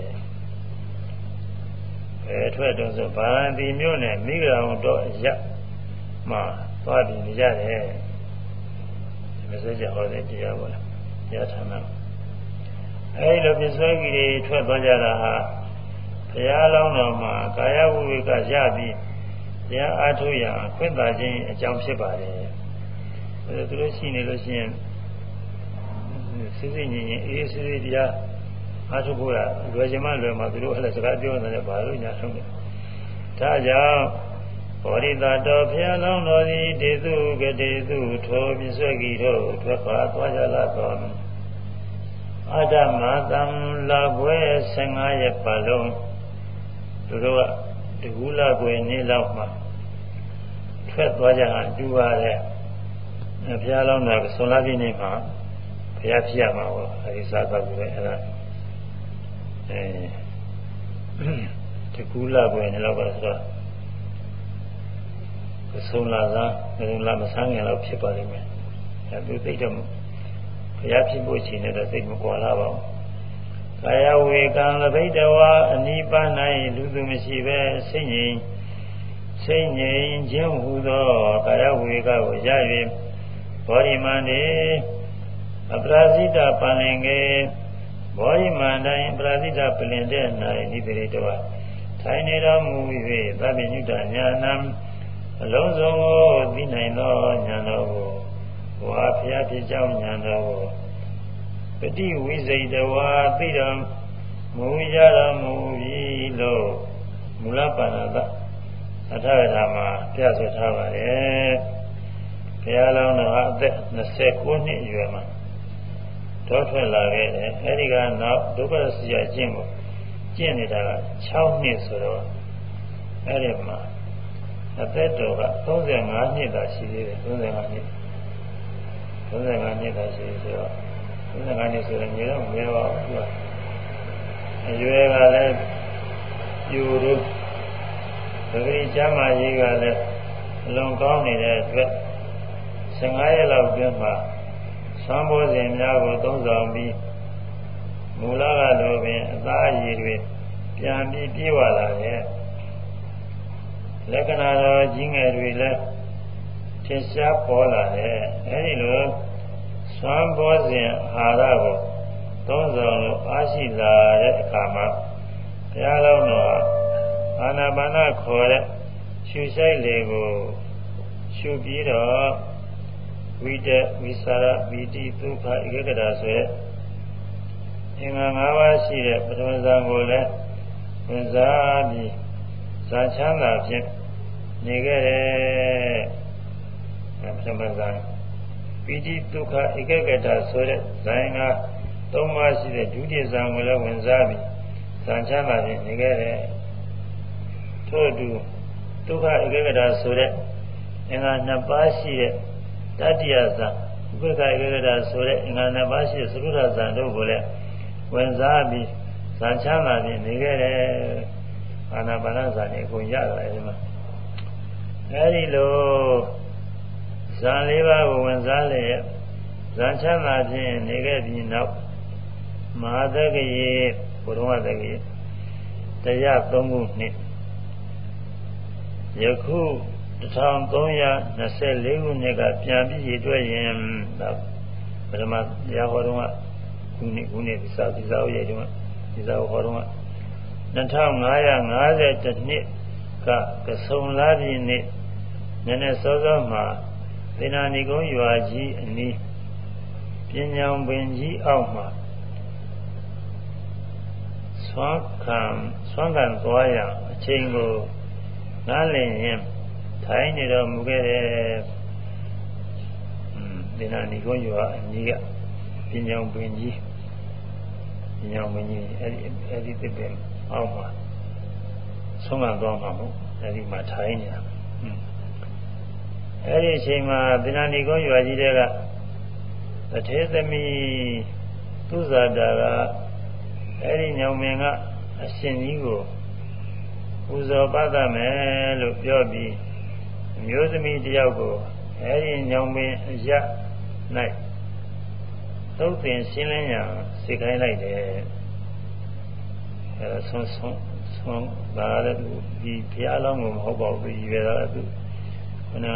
ထွက်တော့ဆိုဗာရဏသီမြို့နယ်မိဂရာုံတော်အရမှာသွားပြီးနေကြတယ်မစကြဟောတဲ့တရားပေါ်လားတရားဌာနအဲ့လိုပြစ္ဆုတ်ကြီးတွေထွက်သွားကြတာဟာဘုရားလောင်းတော်မှာကာယဝိဝေကရပြီးတရားအားထုတ်ရခွင့်သာခြင်းအကြောင်းဖြစ်ပါတယ်။သူတို့ရှိနေလို့ရှိရင်စိစိညင်ရင်အေးစိစိတရားအားထုတ်ဖို့ရလွယ်ချင်မှလွယ်မှသူတို့အဲ့ဒါစကားပြောနေတယ်ဘာလို့ညာဆုံးလဲ။ဒါကြောင့်ဘောရိတာတော်ဘုရားလောင်းတော်သည်ဒေသုကတေသုထောပြစ္ဆွေကြီးတို့ထွက်ပါသွားကြလာတော်အာဓမ္မသံလာပွဲ15ရက်ပတ်လုံးသူတို့ကတကူလာကွယ်နေ့လောက်မှထွက်သွားကြဟန်တူပါတယ်ဘုရားလောင်းတော်ဆွန်လာပြည့်နေ့မှာဘုရားဖြစ်ရမှာပေါ့အဲဒီစားတော့ပဲအဲ့ဒါတကူလာကွယ်နေ့လောက်ကတော့ဆိုတော့ဆုံးလာသားလာမဆန်းငယ်လောက်ဖြစ်ပါလိမ့်မယ်အဲသူသိတော့ဘုရားဖြစ်ဖို့ချိန်နဲ့တော့သိမကွာလာပါဘူးကာယဝေကံလဘိတဝါအနိပါ၌လူသူမရှိပဲစိတ်ငြိမ်ခြင်းဟူသောကာယဝေကကိုရ၍ဘောဓိမန္တေအပရာဇိတပန္လင်ကေဘောဓိမန္တိုင်းပရာဇိတပလင်တဲ့၌နိတိရိတဝထိုင်နေတော်မူ၍သဗ္ဗညုတညာနံအလုံးစုံကိုသိနိုင်သောဉာဏ်တော်ကိုဝါဖျားဖြစ်ကြောင်းဉာဏ်တော်ကိုပฏิဝိစိတဝါသိတော်မူရတော်မူပြီလို့မူလပါဏာအထကထာမှာပြဆိုထားပါတယ်ဘုရားလောင်းတော်ဟာအသက်29နှစ်အရွယ်မှာတော်ထွက်လာခဲ့တယ်အဲဒီကနောက်ဒုက္ခဆရာကျင့်ကိုကျင့်နေတာက6နှစ်ဆိုတော့အဲဒီမှာအသက်တော်က35နှစ်သာရှိသေးတယ်35နှစ်သာရှိသေးဆိုတော့35နှစ်ဆိုတော့မြေတော့မရပါဘူးအရွယ်ကလည်းပြူတို့ပဂရိကျမ်းမာရေးကလည်းအလွန်ကောင်းနေတဲ့အတွက်15ရက်လောက်တွင်မှာသံဘောဇဉ်များကိုသုံးဆောင်ပြီးမူလကလိုပင်အသားအရည်တွေပြန်ပြီးပြေဝလာတဲ့လက္ခဏာတော်ကြီးငယ်တွေလည်းထင်ရှားပေါ်လာတဲ့အဲဒီလိုစွမ်းဘောစဉ်အာဟာရကိုသုံးဆောင်လို့အားရှိလာတဲ့အခါမှာဘုရားလုံးတော်အာနာပါနခေါ်တဲ့ရှုဆိုင်လေကိုရှုပြီးတော့ဝိတ္တဝိสารဝိတိဒုက္ခဧကဂတဆိုတဲ့အင်္ဂါ၅ပါးရှိတဲ့ပထမဇန်ကိုလည်းဝင်စားပြီးဇာချမ်းသာဖြင့်နေခဲ့တယ်ပထမဇန်ဝိတိဒုက္ခဧကဂတဆိုတဲ့ဇန်က၃ပါးရှိတဲ့ဒုတိယဇန်ကိုလည်းဝင်စားပြီးဇာချမ်းသာဖြင့်နေခဲ့တယ်ထို့အတူဒုက္ခဧကဂတဆိုတဲ့အင်္ဂါ၂ပါးရှိတဲ့တတိယဇန်ဥပ္ပခဧကဂတဆိုတဲ့အင်္ဂါ၂ပါးရှိတဲ့သရုဒ္ဓဇန်တို့ကိုလည်းဝင်စားပြီးဇာချမ်းသာဖြင့်နေခဲ့တယ်အာနာပါနဇန်ကိုအကုန်ရတာအဲဒီမှာအဲဒီလိုဇန်၄ပါးကိုဝင်စားလျက်ဇာချမ်းသာဖြင့်နေခဲ့ပြီးနောက်မဟာသက္ကရေဘုရားသက္ကရေတရား၃ခုနှစ်ယခု1324ခုနှစ်ကပြန်ပြီးရည်တွက်ရင်ပထမတရားဟောတော့ခုနှစ်ဒီစာဥရဲ့တုန်းကဒီစာဟောတော့2550နှစ်ကကဆုံလာပြည်နေ့နည်းနည်းစောစောမှာသေနာနီကုန်းရွာကြီးအနီးပညာပင်ကြီးအောက်မှာဆွမ်းခံသွားရအချိန်ကိုနားလည်ရင်ထိုင်နေတော်မူခဲ့တဲ့သေနာနီကုန်းရွာအနီးကပညာပင်ကြီးအဲ့ဒီတစ်ပင်အောက်မှာဆုံးမသွားမှာမဟုတ်အဲ့ဒီမှာထိုင်နေတာအဲ့ဒီအချိန်မှာသေနာနီကုန်းရွာကြီးတွေကတထေသမီးသူဇာတာကအဲ့ဒီညောင်မင်းကအရှင်ကြီးကိုပူဇော်ပတ်သမယ်လို့ပြောပြီးမျိုးသမီးတယောက်ကိုအဲ့ဒီညောင်မင်းအရ၌သုတ်သင်ရှင်းလင်းရစေခိုင်းလိုက်တယ်အဲဆုံးဒါလည်းဒီဘုရားလောင်းကိုမဟုတ်ပါဘူးဒီပဲလားသူခဏ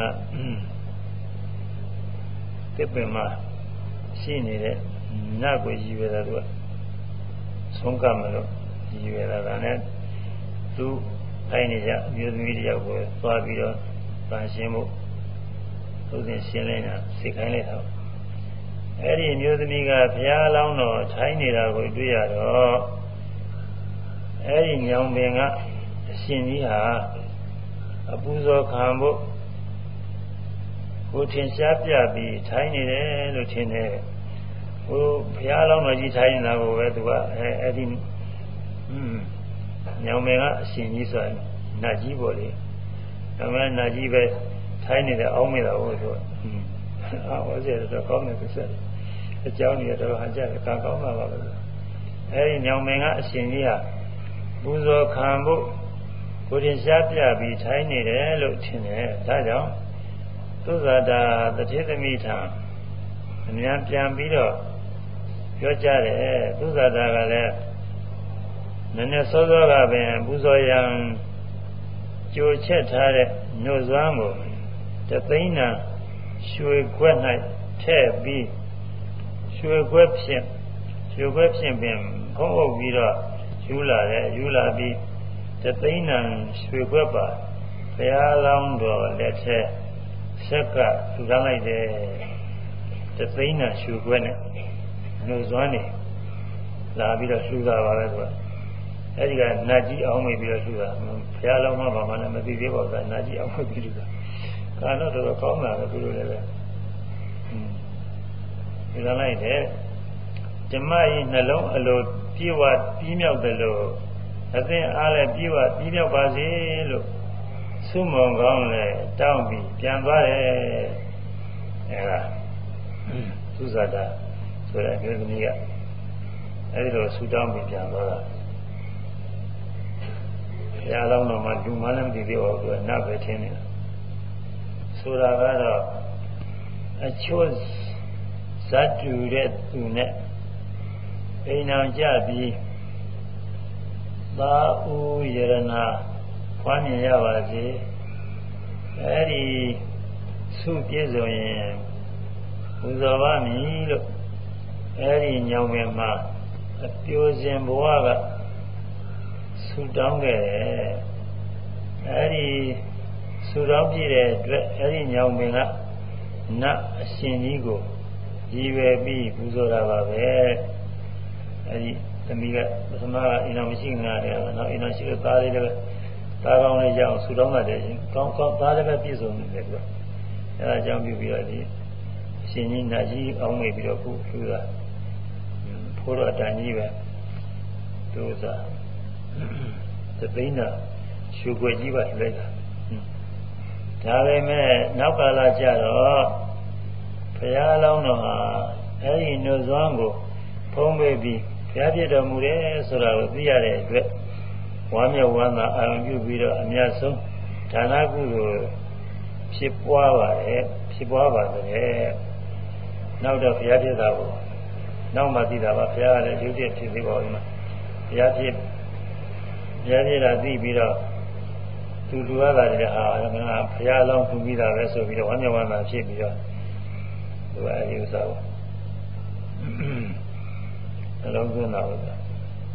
တစ်ပင်မှာရှိနေတဲ့နတ်ကိုကြီးပဲလားသူကဆုံးကမလို့ကြီးပဲလားဒါနဲ့သူထိုင်နေကြမျိုးသမီးတယောက်ကိုသွားပြီးတော့ဗန်ရှင်းဖို့သုတ်သင်ရှင်းလင်းတာစေခိုင်းလိုက်တာအဲ့ဒီမျိုးသမီးကဘုရားလောင်းတော်ထိုင်နေတာကိုတွေ့ရတော့အဲ့ဒီညောင်ပင်ကအရှင်ကြီးဟာအပူဇော်ခံဖို့ကိုထင်ရှားပြပြီးထိုင်နေတယ်လို့ထင်တယ်ဟိုဘုရားလောင်းတော်ကြီးထိုင်နေတာကိုပဲသူကအဲ့ဒီညောင်ပင်ကအရှင်ကြီးဆိုရင်နတ်ကြီးပေါ့လေဒါမှနတ်ကြီးပဲထိုင်နေတယ်အောင်းမိတာဟုတ်ဆိုအော်ဟောစေတော့ကောင်းတယ်သူဆက်အကြောင်းကြီးတော့ဟာကြတယ်ကံကောင်းတာပါပဲအဲဒီညောင်မင်ကအရှင်ကြီးဟာပူဇော်ခံဖို့ကိုရင်ရှားပြပြီးထိုင်နေတယ်လို့ထင်တယ်ဒါကြောင့်သုဇာတာတထေသမီးထံအများပြန်ပြီးတော့ပြောကြတယ်သုဇာတာကလည်းနည်းနည်းစောစောကပင်ပူဇော်ရန်ကြိုချက်ထားတဲ့ညွတ်စွမ်းကိုတသိန်းနာရွှေခွက်၌ထည့်ပြီးရွှေခွက်ဖြင့်ပင်ဖုံးအုပ်ပြီးတော့ယူလာပြီးတသိန်းနာရွှေခွက်ပါဘုရားလောင်းတော်လက်ထဲဆက်ကထူထားလိုက်တယ်တသိန်းနာရွှေခွက်နဲ့ညွတ်စွမ်းနေလာပြီးတော့လှူတာပါပဲသူကအဲ့ဒီကနတ်ကြီးအောင်မိပြီးတော့လှူတာဘုရားလောင်းမှာဘာမှလည်းမသိသေးပါဘူးကနတ်ကြီးအောင်မိပြီးလှူတာကာတော့တော်ကောင်းတာပဲသူတို့လည်းပဲဒီလိုလိုက်တဲ့ဓမ္မရဲ့နှလုံးအလိုပြေဝပြီးမြောက်တယ်လို့အသင်အားလည်းပြေဝပြီးမြောက်ပါစေလို့ဆုမွန်ကောင်းလည်းတောင်းပြီးပြန်သွားတယ်အဲဒါသုဇာတာဆိုတဲ့အမျိုးသမီးကအဲဒီလိုဆုတောင်းပြီးပြန်သွားတာဘုရားလောင်းတော်မှာလူမှလည်းမသိသေးပါဘူးသူကနတ်ပဲထင်နေတာဆိုတာကတော့အချို့ဇတ်တူတဲ့သူနဲ့အိမ်အောင်ကြပြီးသာဥယရနာဖွားမြင်ရပါစေအဲဒီဆုပြည့်စုံရင်ပူဇော်ပါမည်လို့အဲ့ဒီညောင်ပင်မှာအပြိုစင်ဘဝကဆူတောင်းခဲ့တယ်အဲ့ဒီဆူတောင်းပြည့်တဲ့အတွက်အဲ့ဒီညောင်ပင်ကနတ်အရှင်ကြီးကိုရည်ရွယ်ပြီးပူဇော်တာပါပဲအဲ့ဒီသမီးကပထမကအိမ်တော်မရှိငါတယ်နော်အိမ်တော်ရှိလို့သားလေးလည်းသားကောင်းလေးရအောင်ဆူတောင်းတယ်ရှင်ကောင်းသားလည်းပဲပြည့်စုံနေတယ်ကွာအဲ့ဒါကြောင့်ပြုပြီးတော့ဒီရှင်ကြီးနတ်ကြီးအောင်းမိပြီးတော့ခုသူကဖိုးတော်တန်ကြီးပဲသူကသသိန်းသာရှုွက်ကြီးပါလိုက်တာဒါပေမဲ့နောက်ကာလကျတော့ဘုရားလောင်းတော်ဟာအဲ့ဒီနှုတ်စွမ်းကိုဖုံးပေးပြီးဘုရားဖြစ်တော်မူတယ်ဆိုတာကိုသိရတဲ့အတွက်ဝမ်းမြောက်ဝမ်းသာအာရုံပြုပြီးတော့အများဆုံးဒါနကုသိုလ်ဖြစ်ပွားပါတယ်ဖြစ်ပွားပါတယ်နောက်တော့ဘုရားဖြစ်တာကိုနောက်မှသိတာပါဘုရားကလည်းရုပ်တည်းဖြစ်သေးပါဦးမှာဘုရားဖြစ်တာသိပြီးတော့သူလူရတာလည်းဟာဘုရားလောင်းထူပြီးတာပဲဆိုပြီးတော့ဝမ်းမြောက်ဝမ်းသာဖြစ်ပြီးတော့သူကအဲဒီဥစ္စာကိုနှလုံးသွင်းတာဟုတ်လား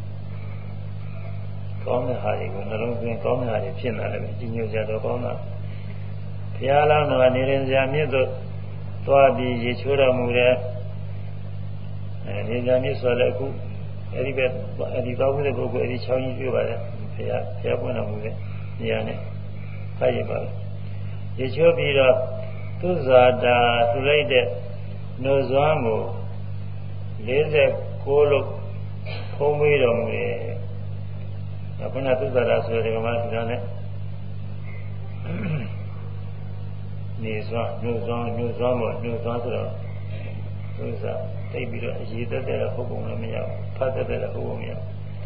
ကောင်းတဲ့ဟာတွေကိုနှလုံးသွင်းကောင်းတဲ့ဟာတွေဖြစ်လာတယ်ပဲကြီးညိုကြတော့ကောင်းတာဘုရားလောင်းတော်နေရင်ဇာမြစ်တို့သွားပြီးရေချိုးတော်မူတဲ့နေဇာမြစ်ဆိုလည်းအခုအဲဒီပဲအဲဒီကောင်းတဲ့ပုဂ္ဂိုလ်အဲဒီချောင်းကြီးပြပါတယ်ဘုရားပွင့်တော်မူတဲ့နေရာနဲ့ဖတ်ရပါဘူးရေချိုးပြီးတော့သူဇာတာထူလိုက်တဲ့နှုတ်စွမ်းကို46လို့ဖုံးပေးတော်မူတယ်ခုနသုဇာတာဆိုတဲ့ကမ္ဘာထူတာနဲ့နေစွမ်းနှုတ်စွမ်းဆိုတော့သူဇာတိတ်ပြီးတော့အရေးသက်တဲ့ဟုတ်ပုံလည်းမရဘူးဖတ်သက်တဲ့ဟုတ်ပုံမရ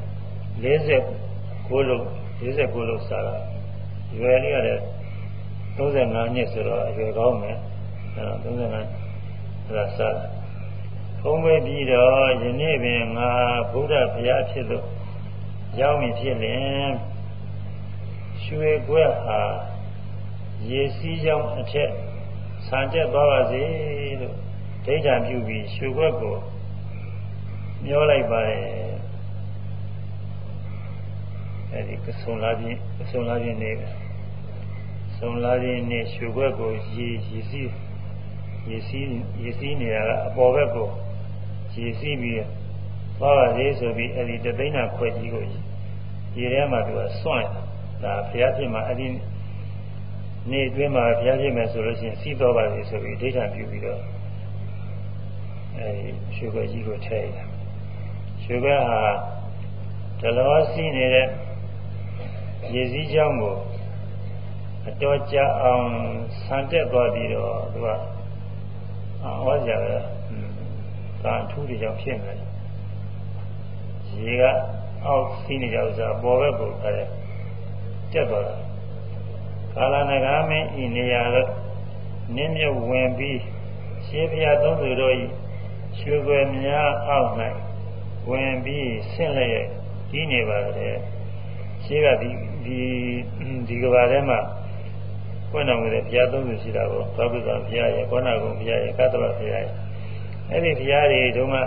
49လို့စာတာရွယ်လေးကလည်း35နှစ်ဆိုတော့ရွယ်ကောင်းမယ်35ဒါစာဖုံးပေးပြီးတော့ယနေ့ပင်ငါဗုဒ္ဓဘုရားဖြစ်လို့ရောက်ပြီဖြစ်လင်ရွှေကွက်ဟာရေစီးကြောင်းအထက်ဆံကျက်သွားပါစေလို့ဒိဋ္ဌာပြုပြီးရွှေကွက်ကိုမျောလိုက်ပါတယ်အဲဒီကဆုံလာခြင်းနေဆုံလာခြင်းနေရွှေကွက်ကိုရေစီးနေတာကအပေါ်ဘက်ကိုရေစီးပြီးသွားပါလေဆိုပြီးအဲ့ဒီတသိန်းနာခွက်ကြီးကိုရေထဲမှာသူကစွန့်လိုက်တာဒါဘုရားဖြစ်မှာအဲ့ဒီနေ့အတွင်းမှာဘုရားဖြစ်မယ်ဆိုလို့ရှိရင်စီးတော်ပါလေဆိုပြီးဒိဋ္ဌာပြုပြီးတော့အဲ့ဒီရွှေကွက်ကြီးကိုထည့်ရတယ်ရွှေကွက်ဟာဒလောစီးနေတဲ့ရေစည်းကြောင်းကိုအတော်ကြာအောင်ဆန်တက်သွားပြီးတော့သူကဩဇာပဲကာထူးတွေကြောင့်ဖြစ်နေတယ်ရေကအောက်စီးနေကြဥစ္စာပေါ်ဘက်ကိုတက်သွားတာကာလနဂါမင်းဤနေရာတော့နင်းမြုပ်ဝင်ပြီးရှေးဘုရားသုံးသူတို့ဤရွှေကွယ်များအောက်၌ဝင်ပြီးဆင့်လျက်ကြီးနေပါတယ်ရှေးကဒီကဘာထဲမှာဖွင့်တော်မူတဲ့ဘုရားသုံးသူရှိတာကိုသောဘုရားဘုရားရဲ့ကောဏဂုံဘုရားရဲ့ကတ္တဗဘုရားရဲ့အဲ့ဒီဘုရားတွေတုန်းက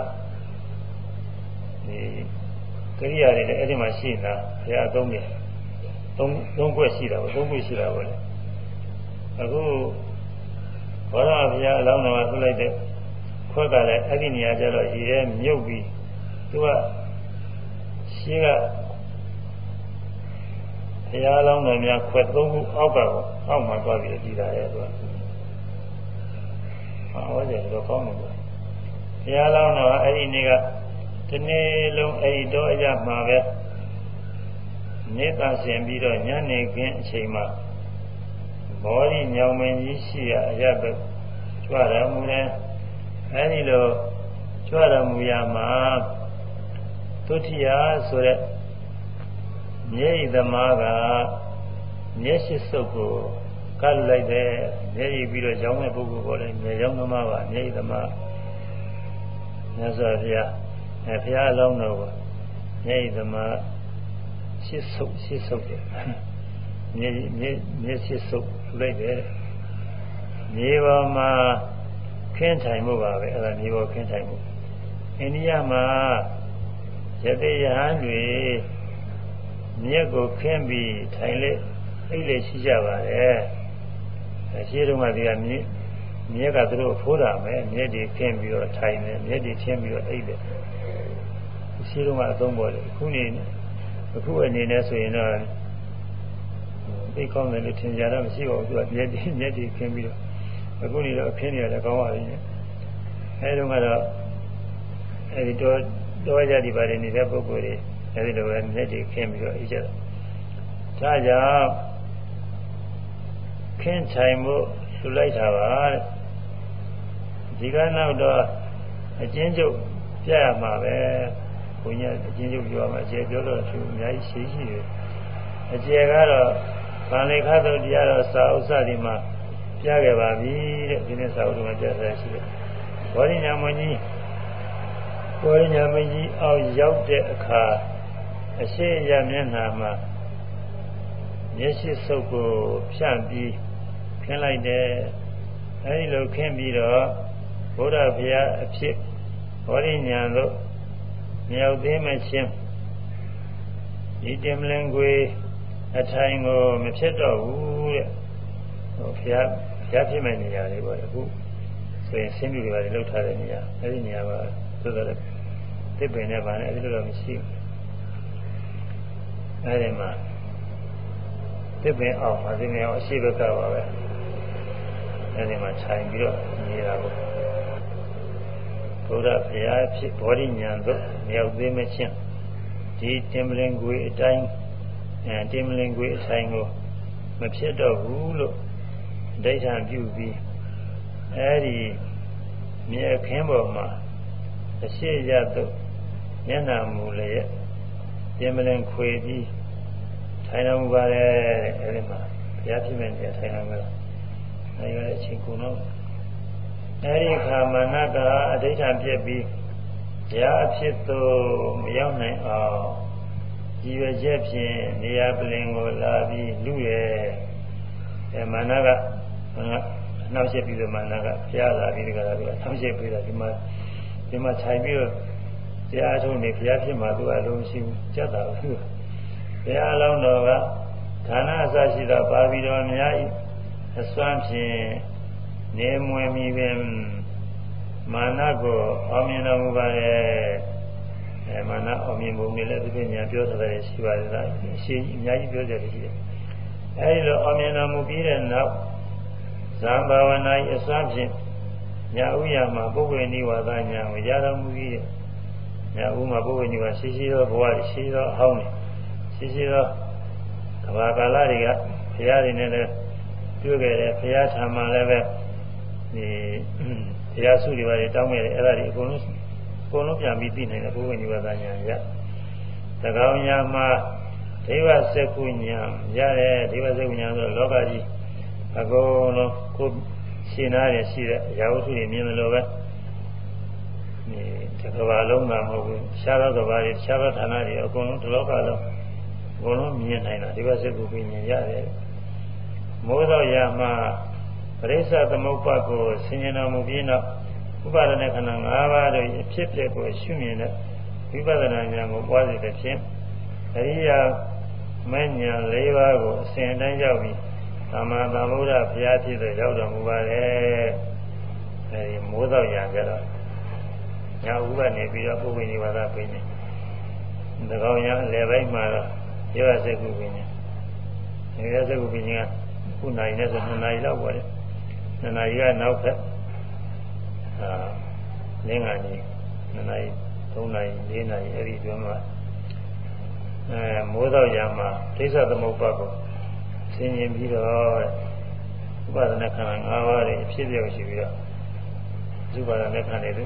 ဒီကရိယာတွေလည်းအဲ့ဒီမှာရှိနေတာဘုရားသုံးခွက်ရှိတာပေါ့3ခွက်ရှိတာပေါ့လေအခုဘောရဘုရားအလောင်းတော်ကဆွလိုက်တဲ့ခွက်ကလည်းအဲ့ဒီနေရာကျတော့ရေထဲမြုပ်ပြီးသူကရှင်းကဘုရားလောင်းတော်များခွက်3ခုအောက်မှာသွားပြီးကြည်တာရဲ့သူကဟောတယ်တော့ကောင်းတယ်ဘုရားလောင်းတော်အဲ့ဒီနေ့ကဒီနေ့လုံးအဲ့ဒီတော့အရမှာပဲနေသာဆင်ပြီးတော့ညနေခင်းအချိန်မှာဘောရီညောင်မင်းကြီးရှိရအရဘက်ကြွရမှုတယ်အဲဒီလိုကြွရမှုရမှာသုတိယဆိုတဲ့မြေဤသမားကမျက်ရှိစုပ်ကိုကတ်လိုက်တဲ့မျက်ရည်ပြီးတော့ရောင်းတဲ့ပုဂ္ဂိုလ်ပေါ်တယ်မြေရောင်းသမားပါမျက်ဤသမားမြတ်စွာဘုရားဘုရားအလောင်းတော်ကိုမျက်ဤသမားရှစ်ဆုပ်တယ်မျက်ရှစ်ဆုပ်လိုက်တယ်မြေပေါ်မှာခင်းထိုင်မှုပါပဲအဲ့ဒါမြေပေါ်ခင်းထိုင်မှုအိန္ဒိယမှာယတိယဟန်တွေမြက်ကိုခင်းပြီးထိုင်လေအိတ်လေရှိကြပါတယ်အရှိတုန်းကဒီကမြက်ကသူတို့ဖိုးတာမယ်မြက်တွေခင်းပြီးတော့ထိုင်တယ်မြက်တွေချင်းပြီးတော့အိတ်တယ်အရှိတုန်းကအသုံးပေါ်တယ်အခုအနေနဲ့ဆိုရင်တော့သိကောင်းတယ်လို့ထင်ကြတာမရှိပါဘူးသူကမြက်တွေခင်းပြီးတော့အခုနေတော့ခင်းနေရတယ်ကောင်းပါလိမ့်မယ်အဲတုန်းကတော့အဲဒီတော့ကြဒီပါတယ်နေတဲ့ပုဂ္ဂိုလ်တွေအဲဒီလိုပဲမြက်တွေခင်းပြီးတော့အိတ်ကြတယ်ဒါကြောင့်ခင်းထိုင်မှုလှူလိုက်တာပါဒီကနောက်တော့အချင်းချုပ်ပြရမှာပဲဘုညာအချင်းချုပ်ပြောမှာအကျေပြောတော့သူအများကြီးရှိတယ်အကျေကတော့ဗာလိခသုတ်တရားတော်စာဥစ္စာဒီမှာပြခဲ့ပါပြီတဲ့ဒီနေ့စာဥစ္စာမှာပြထားရှိတယ်ဘောဓိညာမကြီးအောက်ရောက်တဲ့အခါအရှိရမျက်နှာမှာမျက်ရှိစုပ်ကိုဖြန့်ပြီးခင်းလိုက်တယ်အဲဒီလိုခင်းပြီးတော့ဘုရားဘုရားအဖြစ်ဘောဓိညာတို့မြောက်သေးမချင်းဒီတင်မလင်ကိုအထိုင်ကိုမဖြစ်တော့ဘူးတဲ့ဘုရားဖြစ်မဲ့နေရာလေးပေါ့အခုဆိုရင်ဆင်းပြီးတွေလောက်ထားတဲ့နေရာအဲဒီနေရာကသို့တော်သစ်ပင်နဲ့ဗာနဲ့အဲဒီလိုတော့မရှိဘူးအဲဒီမှာသစ်ပင်အောင်အရှင်အောင်အရှိဘက်ကပါပဲအဲဒီမှာခြိုင်ပြီးတော့နေတာကိုဘုရားဘုရားဖြစ်ဘောဓိဉာဏ်တို့မြောက်သေးမချင်းဒီတင်မလင်ကိုအတိုင်းတင်မလင်ကိုအဆိုင်ကိုမဖြစ်တော့ဘူးလို့ဒိဋ္ဌံပြုပြီးအဲဒီမြေခင်းပေါ်မှာအရှိရတို့မျက်နှာမူလည်းတင်မလင်ခွေပြီးထိုင်တော်မူပါတယ်အဲဒီမှာဘုရားဖြစ်မဲ့နေထိုင်တော်မူတာအဲဒီကအချိန်ကုန်တော့အဲဒီခါမနကအဋ္ဌံပြည့်ပြီးဘုရားဖြစ်သို့မရောက်နိုင်အောင်ဒီရွယ်ချက်ဖြင့်နေရာပလင်ကိုလာပြီးလူရဲ့မနကနောက်ဆက်ပြီးတော့မနကဘုရားလာပြီးဒီကရာသူကနောက်ဆက်ပြီးတော့ဒီမှာခြိုင်ပြီးတော့တရားထုံးနေဘုရားဖြစ်မှာသူကအလုံးရှိဘူးကြက်တာဘူးဘုရားအလောင်းတော်ကဌာနအစရှိသောပါဠိတော်များ၏အစွမ်းဖြင့်နေမွေမိပင်မာနကိုအောင်မြင်တော်မူပါရဲ့မာနအောင်မြင်ပုံနဲ့လည်းဒီပညာပြောထားတယ်ရှိပါတယ်လားရှိအများကြီးပြောကြတယ်ရှိတယ်အဲဒီလိုအောင်မြင်တော်မူပြီးတဲ့နောက်ဇံဘာဝနာ၏အစွမ်းဖြင့်ညာဥယမှာပုဂ္ဂိုလ်နိဝါဒညာကိုရတော်မူပြီးညာဥမှာပုဂ္ဂိုလ်နိဝါဒရှိသောဘဝရှိသောအဟောင်းရှိသောကဘာကာလတွေကဘုရားတွေနဲ့လည်းတွေ့ခဲ့တယ်ဘုရားထာမှာလည်းပဲဒီတရားစုတွေပါတောင်းခဲ့တယ်အဲ့ဒါတွေအကုန်လုံးပြန်ပြီးသိနိုင်တယ်ဘုရားနိဝါဒညာရသကောင်ညာမှာဒေဝစက္ခုညာရတယ်ဒေဝစက္ခုညာဆိုတော့လောကကြီးအကုန်လုံးကိုရှင်းနာရရှိတဲ့အရာဝတ္ထုတွေမြင်လို့ပဲဒီကဘာလုံးမှာမဟုတ်ဘူးရှားသောကဘာတွေရှားသောဌာနတွေအကုန်လုံးဒီလောကလုံးအကုန်လုံးမြင်နိုင်တာဒေဝစက္ခုပညာရတယ်မိုးသောရာမှာပရိစ္ဆသမုပ္ပါကိုဆင်ញင်တော်မူပြီးနောက်ဥပါဒณะခန္ဓာ၅ပါးတို့အဖြစ်အပျက်ကိုရှုမြင်တဲ့ဝိပဿနာဉာဏ်ကိုပွားစေတဲ့ဖြင့်အရိယာမဉ္ဇဉ်၄ပါးကိုအစဉ်အတိုင်းရောက်ပြီးသမ္မာသမ္ဗုဒ္ဓဘုရားဖြစ်တဲ့ရောက်တော်မူပါတယ်အဲဒီမိုးသောရာကြတော့ညာဥပနေပြီးတော့ပုဂ္ဂိုလ်နိဝါဒပြင်းနေသကောင်ညာအလယ်ပိုင်းမှာတော့ဒေဝစက္ခုပြင်းနေဒေဝစက္ခုပြင်းကခုနိုင်နေဆို2နာရီလောက်ပါလေ2နာရီကနောက်ထပ်လင်းကနေ2နာရီ3နာရီ4နာရီအဲ့ဒီတွင်းမှာမိုးသောရာမှာဒိဋ္ဌသမုပ္ပါကိုဆင်ញင်ပြီးတော့ဥပါဒณะခန္ဓာ၅ပါးတွေအဖြစ်အပျက်ရှိပြီးတော့ဥပါဒณะခန္ဓာတွေ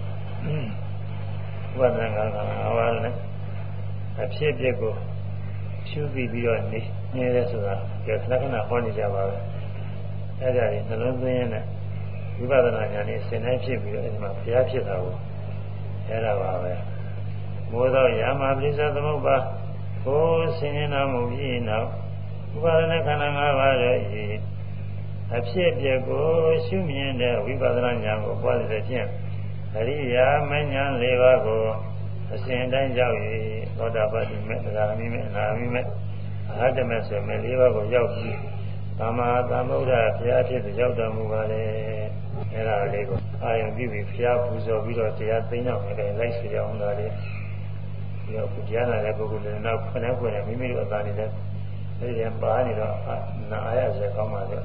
ဥပါဒณะခန္ဓာ၅ပါးနဲ့အဖြစ်အပျက်ကိုရှုပြီးပြီးတော့နေရဲဆိုတာဒီခဏခဏဟောနေကြပါပဲအဲ့ဒါတွေနှလုံးသွင်းရတဲ့ဝိပဿနာဉာဏ်နဲ့ဆင်နိုင်ဖြစ်ပြီးတော့အဲဒီမှာဘုရားဖြစ်တာကိုအဲ့ဒါပါပဲမိုးသောရာမပရိစ္ဆသမုပ္ပါကိုဆင်ញင်တော်မူပြီးနောက်ဥပါဒณะခန္ဓာ၅ပါးရဲ့အဖြစ်အပျက်ကိုရှုမြင်တဲ့ဝိပဿနာဉာဏ်ကိုပွားတဲ့ဖြင့်အရိယာမဉ္ဇဉ်၄ပါးကိုအစဉ်တိုင်းရောက်၍သောတာပတိမေသဂါမိမေအနာမိမေအရဟတမေဆိုမေ၄ပါးကိုရောက်ပြီးသမ္မာသမ္ဗုဒ္ဓဘုရားဖြစ်သူရောက်တော်မူပါလေအဲ့ဒါလေးကိုအာယုံပြုပြီးဘုရားပူဇော်ပြီးတော့တရားသိမ်းအောင်လည်းလိုက်စီအောင်လာတယ်ပြီးတော့ဘုရားနာတဲ့ပုဂ္ဂိုလ်တွေနောက်ခဏခွင့်နဲ့မိမိတို့အသာနေတဲ့အဲဒီပါနေတော့နာရစေကောင်းပါလေ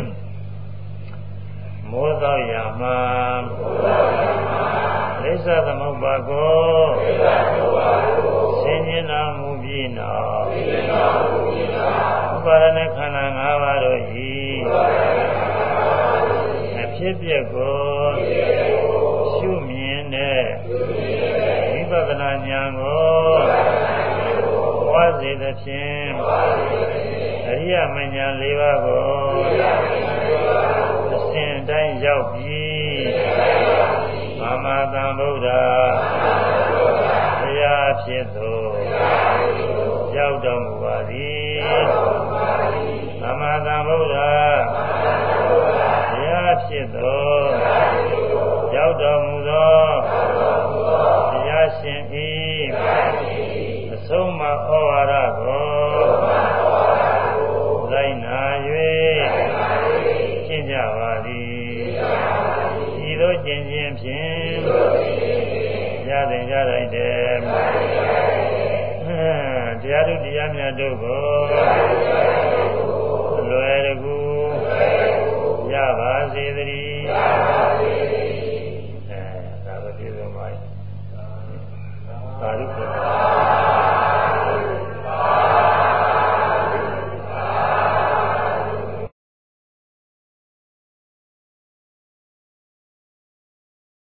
မောသောယမလိစ္ဆသမုပ္ပါကောဆင်းရဲနာမူပြီးနောက်ဥပါဒณะခန္ဓာ၅ပါးတို့ဤအဖြစ်ပြက်ကိုရှုမြင်တဲ့ဝိပဿနာဉာဏ်ကိုပွားစေသဖြင့်အရိယမဉ္ဇဉ်၄ပါးကိုအစဉ်တိုင်းရောက်ပြီးသမ္မာသမ္ဗုဒ္ဓဘုရားဖြစ်သို့ရောက်တော်မူပါသည်သမ္မာသမ္ဗုဒ္ဓဘုရားဖြစ်သို့ရောက်တော်မူသောဘုရားရှင်၏အဆုံးအမဩဝါဒကိုလိုက်နာ၍ကျင့်ကြပါသည်ဤသို့ကျင့်ခြင်းဖြင့်ရသင်ကြလိုက်တယ်တရားတို့တရားမြတ်တို့ကိုအလွယ်တကူရပါစေသတည်း